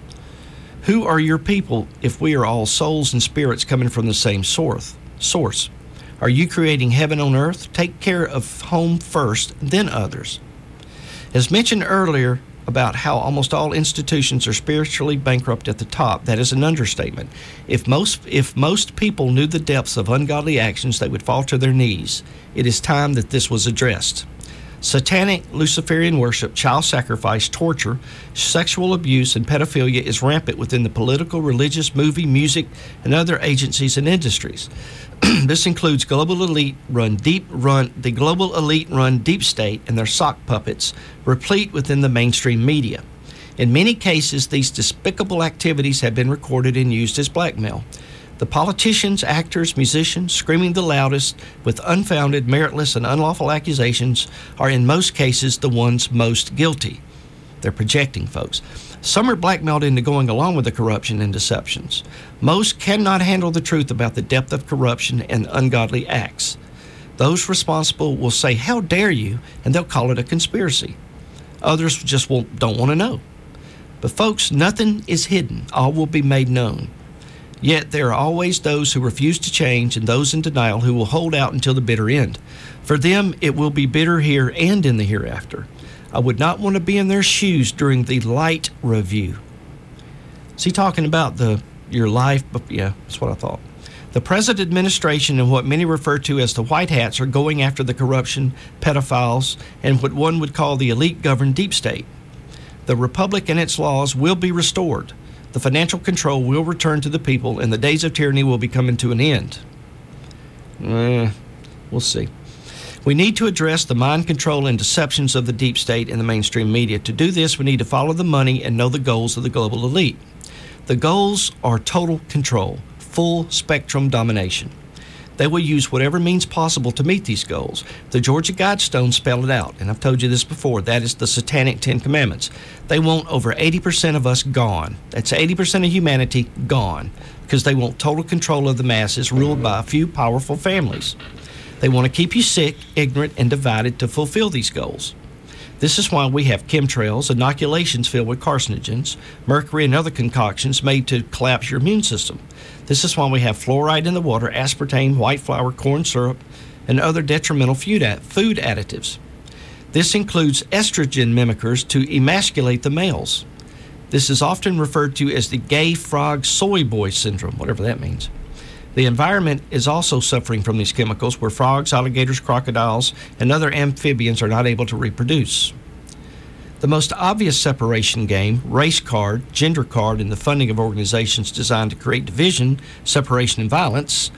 Who are your people if we are all souls and spirits coming from the same source? Source. Are you creating heaven on earth? Take care of home first, then others. As mentioned earlier about how almost all institutions are spiritually bankrupt at the top, that is an understatement. If most, if most people knew the depths of ungodly actions, they would fall to their knees. It is time that this was addressed. Satanic Luciferian worship, child sacrifice, torture, sexual abuse, and pedophilia is rampant within the political, religious, movie, music, and other agencies and industries. This includes global elite run deep run the global elite run deep state and their sock puppets, replete within the mainstream media. In many cases, these despicable activities have been recorded and used as blackmail. The politicians, actors, musicians screaming the loudest with unfounded, meritless, and unlawful accusations are in most cases the ones most guilty. They're projecting, folks. Some are blackmailed into going along with the corruption and deceptions. Most cannot handle the truth about the depth of corruption and ungodly acts. Those responsible will say, "How dare you?" and they'll call it a conspiracy. Others just won't, don't want to know. But folks, nothing is hidden. All will be made known. Yet there are always those who refuse to change and those in denial who will hold out until the bitter end. For them, it will be bitter here and in the hereafter. I would not want to be in their shoes during the light review. Is he talking about the your life? Yeah, that's what I thought. The present administration and what many refer to as the White Hats are going after the corruption, pedophiles, and what one would call the elite-governed deep state. The republic and its laws will be restored. The financial control will return to the people, and the days of tyranny will be coming to an end. Eh, we'll see. We need to address the mind control and deceptions of the deep state and the mainstream media. To do this, we need to follow the money and know the goals of the global elite. The goals are total control, full spectrum domination. They will use whatever means possible to meet these goals. The Georgia Guidestones spell it out, and I've told you this before. That is the satanic Ten Commandments. They want over eighty percent of us gone. That's eighty percent of humanity gone, because they want total control of the masses ruled by a few powerful families. They want to keep you sick, ignorant, and divided to fulfill these goals. This is why we have chemtrails, inoculations filled with carcinogens, mercury, and other concoctions made to collapse your immune system. This is why we have fluoride in the water, aspartame, white flour, corn syrup, and other detrimental food additives. This includes estrogen mimickers to emasculate the males. This is often referred to as the gay frog soy boy syndrome, whatever that means. The environment is also suffering from these chemicals, where frogs, alligators, crocodiles, and other amphibians are not able to reproduce. The most obvious separation game, race card, gender card, and the funding of organizations designed to create division, separation, and violence.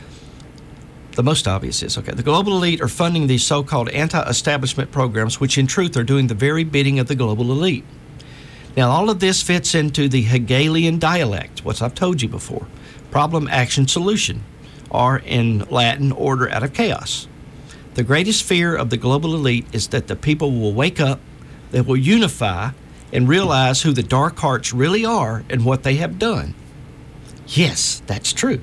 The most obvious is, okay, the global elite are funding these so-called anti-establishment programs, which in truth are doing the very bidding of the global elite. Now, all of this fits into the Hegelian dialect, what I've told you before. Problem, action, solution, or in Latin, order out of chaos. The greatest fear of the global elite is that the people will wake up, they will unify, and realize who the dark hearts really are and what they have done. Yes, that's true.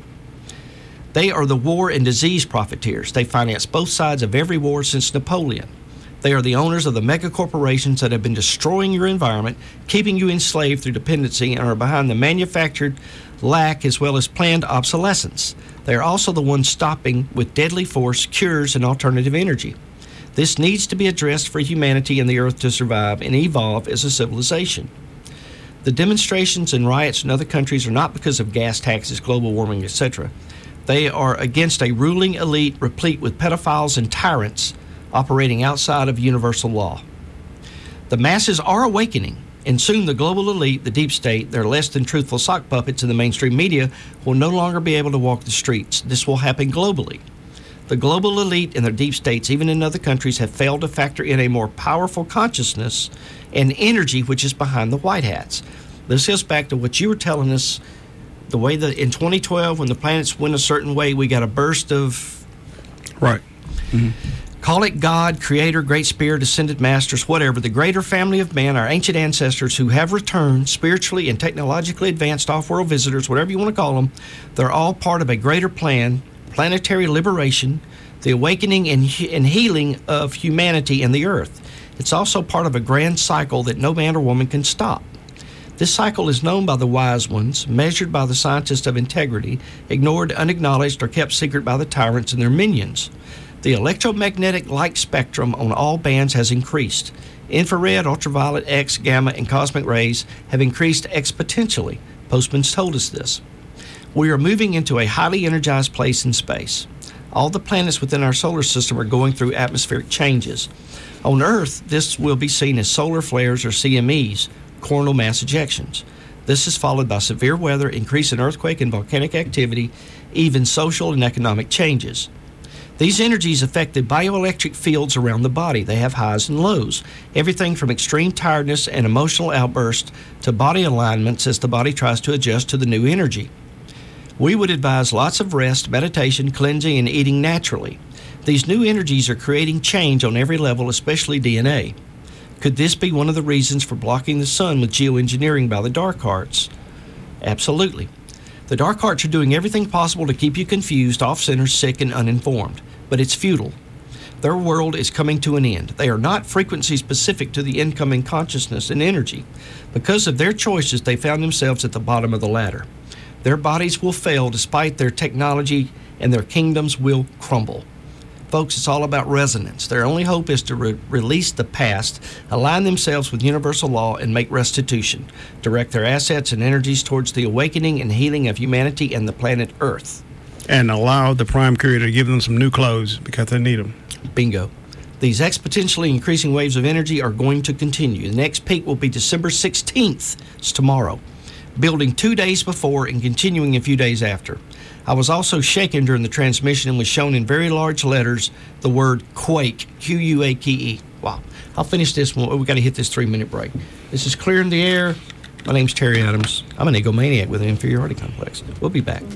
They are the war and disease profiteers. They finance both sides of every war since Napoleon. They are the owners of the mega corporations that have been destroying your environment, keeping you enslaved through dependency, and are behind the manufactured lack as well as planned obsolescence. They are also the ones stopping with deadly force cures and alternative energy. This needs to be addressed for humanity and the earth to survive and evolve as a civilization. The demonstrations and riots in other countries are not because of gas taxes, global warming, et cetera. They are against a ruling elite replete with pedophiles and tyrants operating outside of universal law. The masses are awakening, and soon the global elite, the deep state, their less than truthful sock puppets in the mainstream media will no longer be able to walk the streets. This will happen globally. The global elite and their deep states, even in other countries, have failed to factor in a more powerful consciousness and energy which is behind the white hats. This goes back to what you were telling us, the way that in twenty twelve, when the planets went a certain way, we got a burst of... Right. Mm-hmm. Call it God, Creator, Great Spirit, Ascended Masters, whatever. The greater family of man, our ancient ancestors who have returned, spiritually and technologically advanced off-world visitors, whatever you want to call them, they're all part of a greater plan, planetary liberation, the awakening and, and healing of humanity and the earth. It's also part of a grand cycle that no man or woman can stop. This cycle is known by the wise ones, measured by the scientists of integrity, ignored, unacknowledged, or kept secret by the tyrants and their minions. The electromagnetic light spectrum on all bands has increased. Infrared, ultraviolet, X, gamma, and cosmic rays have increased exponentially. Postman's told us this. We are moving into a highly energized place in space. All the planets within our solar system are going through atmospheric changes. On Earth, this will be seen as solar flares or C M Es, coronal mass ejections. This is followed by severe weather, increase in earthquake and volcanic activity, even social and economic changes. These energies affect the bioelectric fields around the body. They have highs and lows, everything from extreme tiredness and emotional outbursts to body alignments as the body tries to adjust to the new energy. We would advise lots of rest, meditation, cleansing, and eating naturally. These new energies are creating change on every level, especially D N A. Could this be one of the reasons for blocking the sun with geoengineering by the dark arts? Absolutely. The dark arts are doing everything possible to keep you confused, off-center, sick, and uninformed. But it's futile. Their world is coming to an end. They are not frequency specific to the incoming consciousness and energy. Because of their choices, they found themselves at the bottom of the ladder. Their bodies will fail despite their technology, and their kingdoms will crumble. Folks, it's all about resonance. Their only hope is to re- release the past, align themselves with universal law, and make restitution. Direct their assets and energies towards the awakening and healing of humanity and the planet Earth. And allow the Prime Creator to give them some new clothes because they need them. Bingo. These exponentially increasing waves of energy are going to continue. The next peak will be December sixteenth. It's tomorrow. Building two days before and continuing a few days after. I was also shaken during the transmission and was shown in very large letters the word quake, Q U A K E. Wow. I'll finish this one. We've got to hit this three-minute break. This is Clear in the Air. My name's Terry Adams. I'm an egomaniac with an inferiority complex. We'll be back.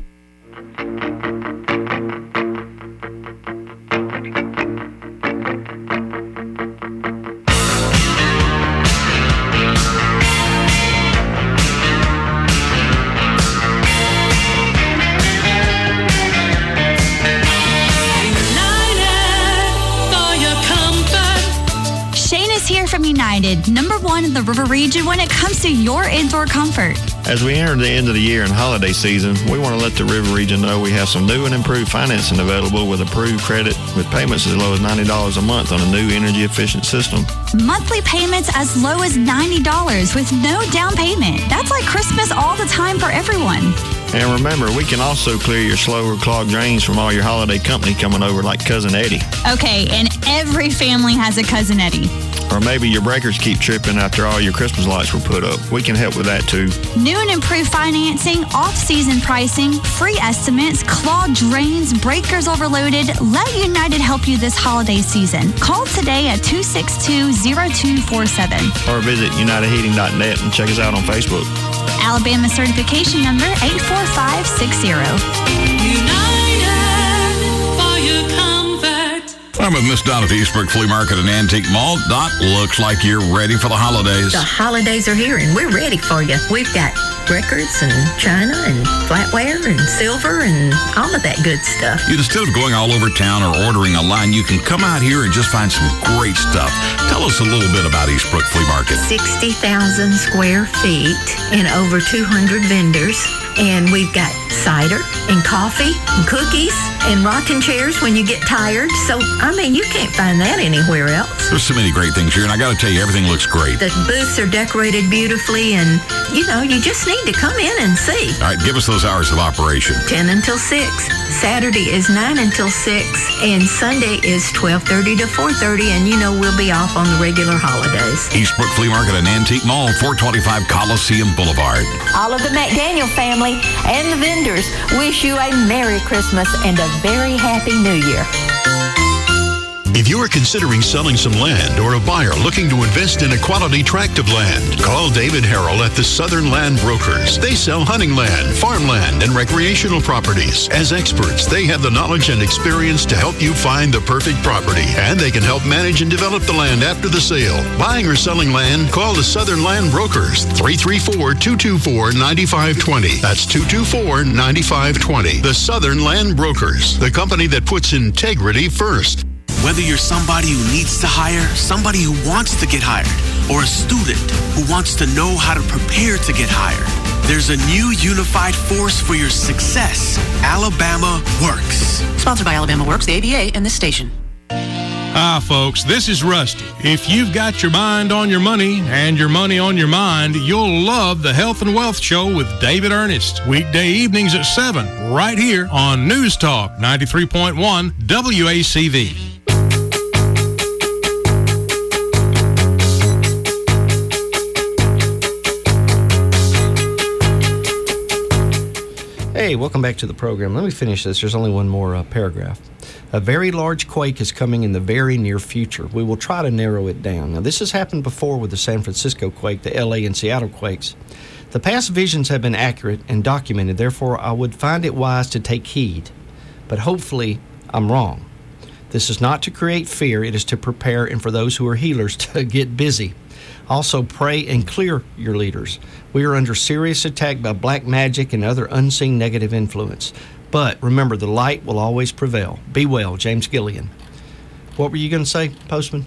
From United. United, number one in the River Region when it comes to your indoor comfort. As we enter the end of the year and holiday season, we want to let the River Region know we have some new and improved financing available with approved credit with payments as low as ninety dollars a month on a new energy-efficient system. Monthly payments as low as ninety dollars with no down payment. That's like Christmas all the time for everyone. And remember, we can also clear your slow or clogged drains from all your holiday company coming over like Cousin Eddie. Okay, and every family has a Cousin Eddie. Or maybe your breakers keep tripping after all your Christmas lights were put up. We can help with that too. New and improved financing, off-season pricing, free estimates, clogged drains, breakers overloaded. Let United help you this holiday season. Call today at two six two, zero two four seven. Or visit united heating dot net and check us out on Facebook. Alabama certification number eight four five six zero. I'm with Miss Dot at the Eastbrook Flea Market and Antique Mall. Dot, looks like you're ready for the holidays. The holidays are here, and we're ready for you. We've got records and china and flatware and silver and all of that good stuff. Instead of going all over town or ordering online, you can come out here and just find some great stuff. Tell us a little bit about Eastbrook Flea Market. sixty thousand square feet and over two hundred vendors. And we've got cider and coffee and cookies and rocking chairs when you get tired. So, I mean, you can't find that anywhere else. There's so many great things here, and I got to tell you, everything looks great. The booths are decorated beautifully, and, you know, you just need to come in and see. All right, give us those hours of operation. ten until six. Saturday is nine until six, and Sunday is twelve thirty to four thirty, and, you know, we'll be off on the regular holidays. Eastbrook Flea Market and Antique Mall, four twenty-five Coliseum Boulevard. All of the McDaniel family and the vendors wish you a Merry Christmas and a very Happy New Year. If you are considering selling some land or a buyer looking to invest in a quality tract of land, call David Harrell at the Southern Land Brokers. They sell hunting land, farmland, and recreational properties. As experts, they have the knowledge and experience to help you find the perfect property, and they can help manage and develop the land after the sale. Buying or selling land, call the Southern Land Brokers, three three four, two two four, nine five two zero. That's two two four, nine five two zero. The Southern Land Brokers, the company that puts integrity first. Whether you're somebody who needs to hire, somebody who wants to get hired, or a student who wants to know how to prepare to get hired, there's a new unified force for your success. Alabama Works. Sponsored by Alabama Works, the A B A, and this station. Hi, folks. This is Rusty. If you've got your mind on your money and your money on your mind, you'll love the Health and Wealth Show with David Ernest. Weekday evenings at seven, right here on News Talk ninety-three point one W A C V. Hey, welcome back to the program. Let me finish this. There's only one more uh, paragraph. A very large quake is coming in the very near future. We will try to narrow it down. Now, this has happened before with the San Francisco quake, the L A and Seattle quakes. The past visions have been accurate and documented. Therefore, I would find it wise to take heed. But hopefully, I'm wrong. This is not to create fear. It is to prepare and for those who are healers to get busy. Also, pray and clear your leaders. We are under serious attack by black magic and other unseen negative influence. But remember, the light will always prevail. Be well, James Gillian. What were you going to say, Postman?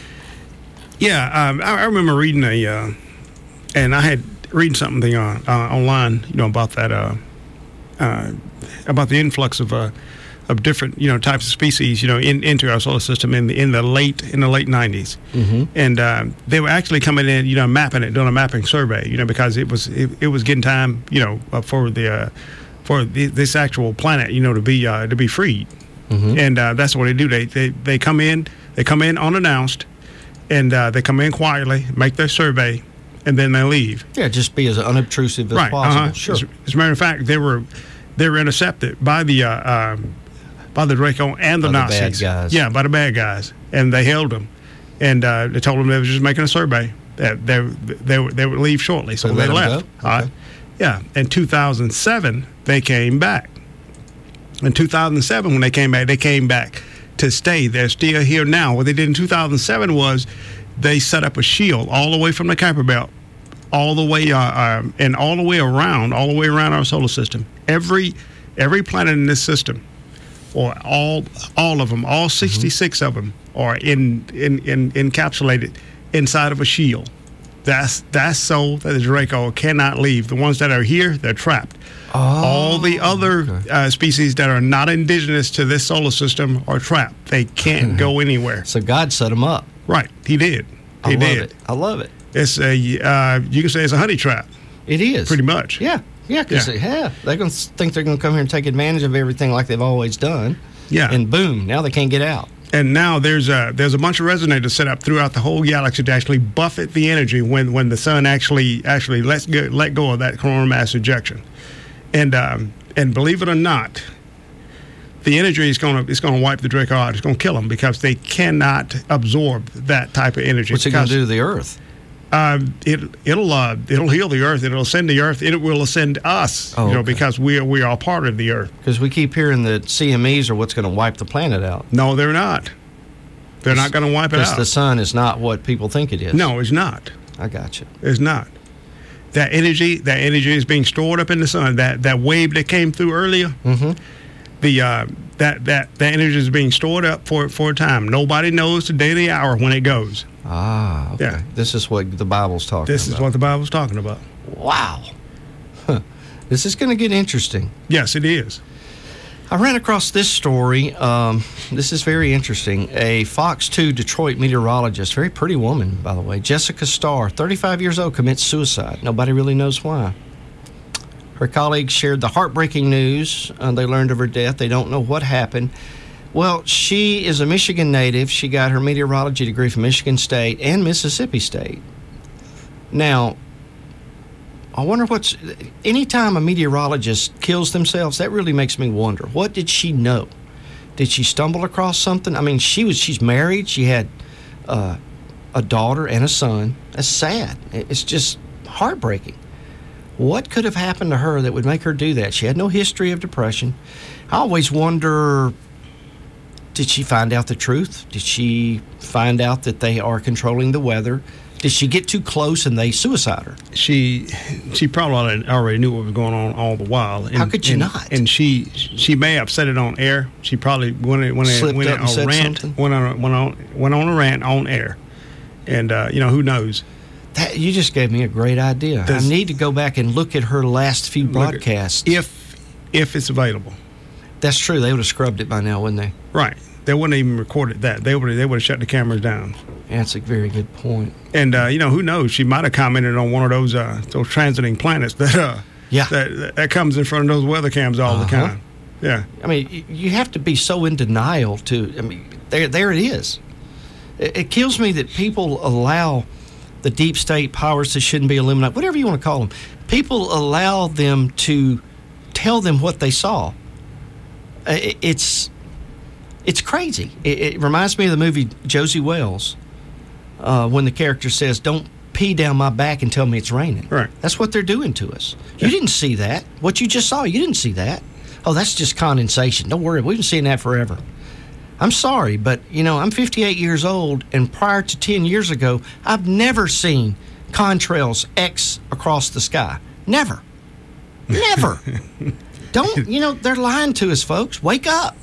Yeah, um, I, I remember reading a, uh, and I had reading something uh, uh, online, you know, about that, uh, uh, about the influx of uh, of different, you know, types of species, you know, in, into our solar system in the in the late in the late nineties, mm-hmm. and uh, they were actually coming in, you know, mapping it, doing a mapping survey, you know, because it was it, it was getting time, you know, uh, for the uh, for the, this actual planet, you know, to be uh, to be freed, mm-hmm. and uh, that's what they do. They they they come in, they come in unannounced, and uh, they come in quietly, make their survey, and then they leave. Yeah, just be as unobtrusive as right, possible. Uh-huh. Sure. As, as a matter of fact, they were they were intercepted by the. Uh, um, By the Draco and the by Nazis. The bad guys. Yeah, by the bad guys. And they held them. And uh, they told them they were just making a survey. That they, they, they, they would leave shortly. So they they let left. them go? Okay. Uh, yeah. In two thousand seven, they came back. In two thousand seven, when they came back, they came back to stay. They're still here now. What they did in two thousand seven was they set up a shield all the way from the Kuiper Belt, all the way, uh, uh, and all the way around, all the way around our solar system. Every every planet in this system, or all all of them, all sixty-six mm-hmm. of them, are in, in, in encapsulated inside of a shield. That's that's so that the Draco cannot leave. The ones that are here, they're trapped. Oh, All the other okay. uh, species that are not indigenous to this solar system are trapped. They can't go anywhere. So God set them up. Right, He did. He I love did. it. I love it. It's a uh, you can say it's a honey trap. It is pretty much. Yeah, yeah. Because Yeah. yeah. they're going to think they're going to come here and take advantage of everything like they've always done. Yeah. And boom, now they can't get out. And now there's a there's a bunch of resonators set up throughout the whole galaxy to actually buffet the energy when, when the sun actually actually lets go, let go of that coronal mass ejection. And um, and believe it or not, the energy is going to it's going to wipe the Draco out. It's going to kill them because they cannot absorb that type of energy. What's it going to do to the Earth? Um, it it'll uh, it'll heal the Earth. It'll ascend the Earth. It will ascend us. Oh, you know, okay. because we are we are part of the Earth. Because we keep hearing that C M Es are what's going to wipe the planet out. No, they're not. They're not going to wipe it Because out. the sun is not what people think it is. No, it's not. I got you. It's not. That energy, that energy is being stored up in the sun. That that wave that came through earlier, mm-hmm. the uh, that that that energy is being stored up for for a time. Nobody knows the day, the hour when it goes. Ah, okay. Yeah. This is what the Bible's talking This about. is what the Bible's talking about. Wow. Huh. This is going to get interesting. Yes, it is. I ran across this story. Um, this is very interesting. A Fox two Detroit meteorologist, very pretty woman, by the way, Jessica Starr, thirty-five years old, commits suicide. Nobody really knows why. Her colleagues shared the heartbreaking news. Uh, they learned of her death. They don't know what happened. Well, she is a Michigan native. She got her meteorology degree from Michigan State and Mississippi State. Now, I wonder what's... Anytime a meteorologist kills themselves, that really makes me wonder. What did she know? Did she stumble across something? I mean, she was she's married. She had uh, a daughter and a son. That's sad. It's just heartbreaking. What could have happened to her that would make her do that? She had no history of depression. I always wonder... Did she find out the truth? Did she find out that they are controlling the weather? Did she get too close and they suicide her? She she probably already knew what was going on all the while. And, How could you and, not? And she she may have said it on air. She probably went it, went it, Slipped went up it and a said rant, something? went on a- went on went on a rant on air, and uh, you know who knows. That, you just gave me a great idea. Does- I need to go back and look at her last few Look at- broadcasts. If if it's available. That's true. They would have scrubbed it by now, wouldn't they? Right. They wouldn't even recorded that. They would they would have shut the cameras down. Yeah, that's a very good point. And uh, you know who knows? She might have commented on one of those uh, those transiting planets that uh yeah that, that comes in front of those weather cams all the Uh-huh. time. Yeah. I mean, y- you have to be so in denial to. I mean, there, there it is. It, it kills me that people allow the deep state powers that shouldn't be eliminated, whatever you want to call them. People allow them to tell them what they saw. It, it's it's crazy. It, it reminds me of the movie Josie Wells, uh, when the character says, "Don't pee down my back and tell me it's raining." Right. That's what they're doing to us. You didn't see that. What you just saw, you didn't see that. Oh, that's just condensation. Don't worry, we've been seeing that forever. I'm sorry, but, you know, I'm fifty-eight years old, and prior to ten years ago, I've never seen contrails X across the sky. Never. Never. Don't, you know, they're lying to us, folks. Wake up.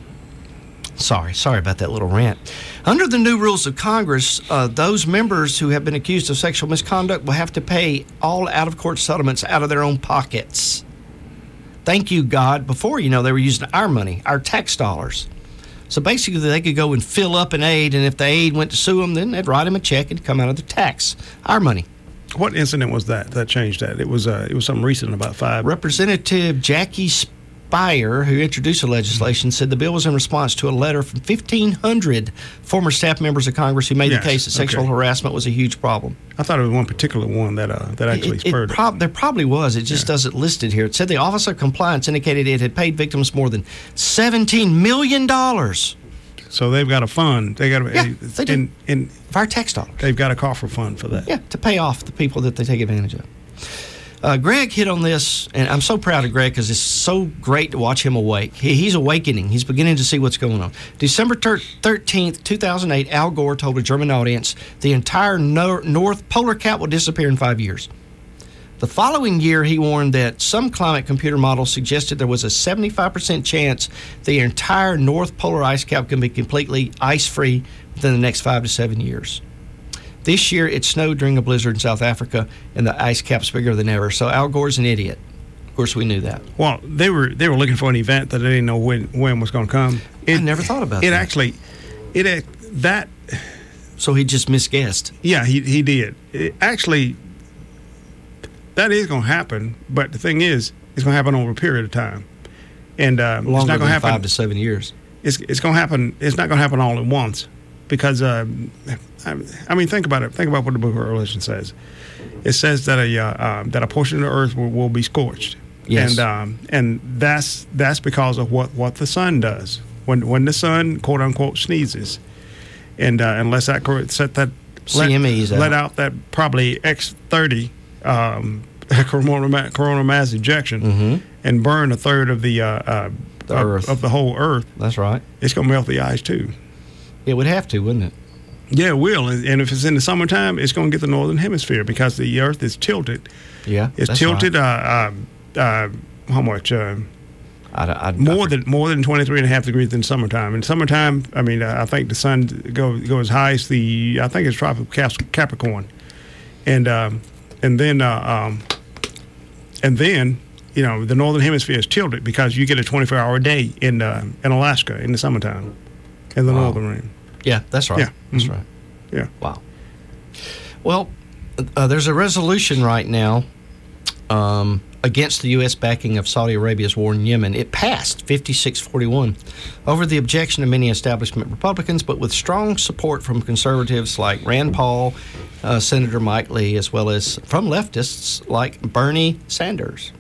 Sorry, sorry about that little rant. Under the new rules of Congress, uh, those members who have been accused of sexual misconduct will have to pay all out-of-court settlements out of their own pockets. Thank you, God. Before, you know, they were using our money, our tax dollars. So basically, they could go and fill up an aid, and if the aid went to sue them, then they'd write them a check and come out of the tax, our money. What incident was that that changed that? It was uh, it was something recent, about five. Representative Jackie Speier, who introduced the legislation, said the bill was in response to a letter from fifteen hundred former staff members of Congress who made Yes, the case that sexual okay. harassment was a huge problem. I thought it was one particular one that uh, that actually It- it spurred it. prob- there probably was. It just doesn't list it here. It said the Office of Compliance indicated it had paid victims more than seventeen million dollars. So they've got a fund. They got a, Yeah, they do. in, in of our tax dollars. They've got a coffer fund for that. Yeah, to pay off the people that they take advantage of. Uh, Greg hit on this, and I'm so proud of Greg because it's so great to watch him awake. He, he's awakening. He's beginning to see what's going on. December thirteenth, two thousand eight, Al Gore told a German audience the entire nor- North Polar Cap will disappear in five years. The following year, he warned that some climate computer models suggested there was a seventy-five percent chance the entire North Polar ice cap can be completely ice-free within the next five to seven years. This year, it snowed during a blizzard in South Africa, and the ice cap's bigger than ever. So Al Gore's an idiot. Of course, we knew that. Well, they were they were looking for an event that they didn't know when when was going to come. It, I never thought about it. that. It actually, it that. So he just misguessed. Yeah, he he did. It, actually, that is going to happen. But the thing is, it's going to happen over a period of time, and uh, Longer it's not going than to happen five to seven years. It's it's going to happen. It's not going to happen all at once, because uh, I, I mean, think about it. Think about what the Book of Revelation says. It says that a uh, uh, that a portion of the earth will, will be scorched. Yes. And um, and that's that's because of what, what the sun does. When when the sun, quote unquote, sneezes, and uh, unless that set that let, C M Es let out. out that probably X thirty um, corona corona mass ejection Mhm. and burn a third of the uh, uh, The of, earth. of the whole earth. That's right. It's gonna melt the ice too. It would have to, wouldn't it? Yeah, it will. And and if it's in the summertime, it's going to get the northern hemisphere because the earth is tilted. Yeah, It's that's tilted. right. Uh, uh, uh, how much? Uh, I'd, I'd, more than more than twenty-three and a half degrees in summertime. In summertime, I mean, uh, I think the sun go go as high as the I think it's tropical Cap- Capricorn, and um, and then uh, um, and then you know the northern hemisphere is tilted because you get a twenty-four hour day in uh, in Alaska in the summertime, in the Wow. northern rim. Yeah, that's right. Yeah. That's Mhm. right. Yeah. Wow. Well, uh, there's a resolution right now um, against the U S backing of Saudi Arabia's war in Yemen. It passed fifty-six forty-one over the objection of many establishment Republicans, but with strong support from conservatives like Rand Paul, uh, Senator Mike Lee, as well as from leftists like Bernie Sanders.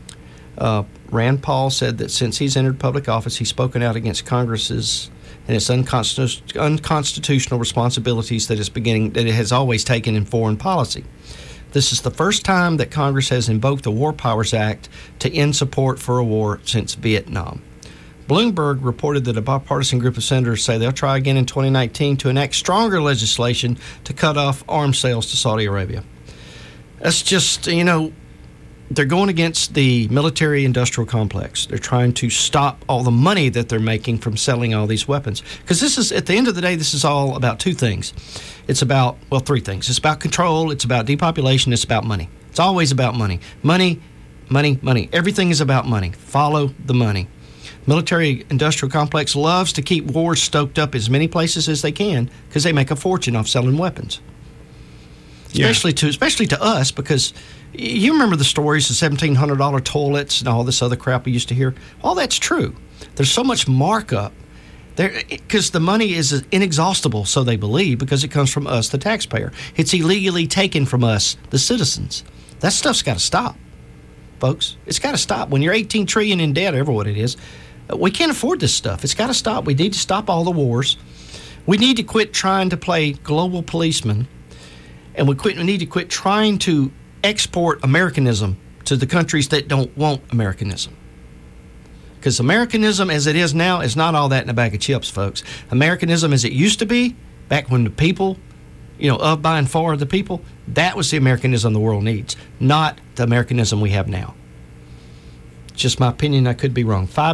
Uh, Rand Paul said that since he's entered public office, he's spoken out against Congress's and its unconstitu- unconstitutional responsibilities that it's beginning that it has always taken in foreign policy. This is the first time that Congress has invoked the War Powers Act to end support for a war since Vietnam. Bloomberg reported that a bipartisan group of senators say they'll try again in twenty nineteen to enact stronger legislation to cut off arms sales to Saudi Arabia. That's just, you know, they're going against the military-industrial complex. They're trying to stop all the money that they're making from selling all these weapons. Because this is, at the end of the day, this is all about two things. It's about, well, three things. It's about control, it's about depopulation, it's about money. It's always about money. Money, money, money. Everything is about money. Follow the money. Military-industrial complex loves to keep wars stoked up as many places as they can because they make a fortune off selling weapons. Especially yeah. to especially to us, because you remember the stories of seventeen hundred dollars toilets and all this other crap we used to hear. All that's true. There's so much markup there because the money is inexhaustible, so they believe, because it comes from us, the taxpayer. It's illegally taken from us, the citizens. That stuff's got to stop, folks. It's got to stop. When you're eighteen trillion dollars in debt, ever what it is, we can't afford this stuff. It's got to stop. We need to stop all the wars. We need to quit trying to play global policemen. And we, quit, we need to quit trying to export Americanism to the countries that don't want Americanism. Because Americanism as it is now is not all that in a bag of chips, folks. Americanism as it used to be, back when the people, you know, of, by, and for the people, that was the Americanism the world needs, not the Americanism we have now. Just my opinion. I could be wrong. Five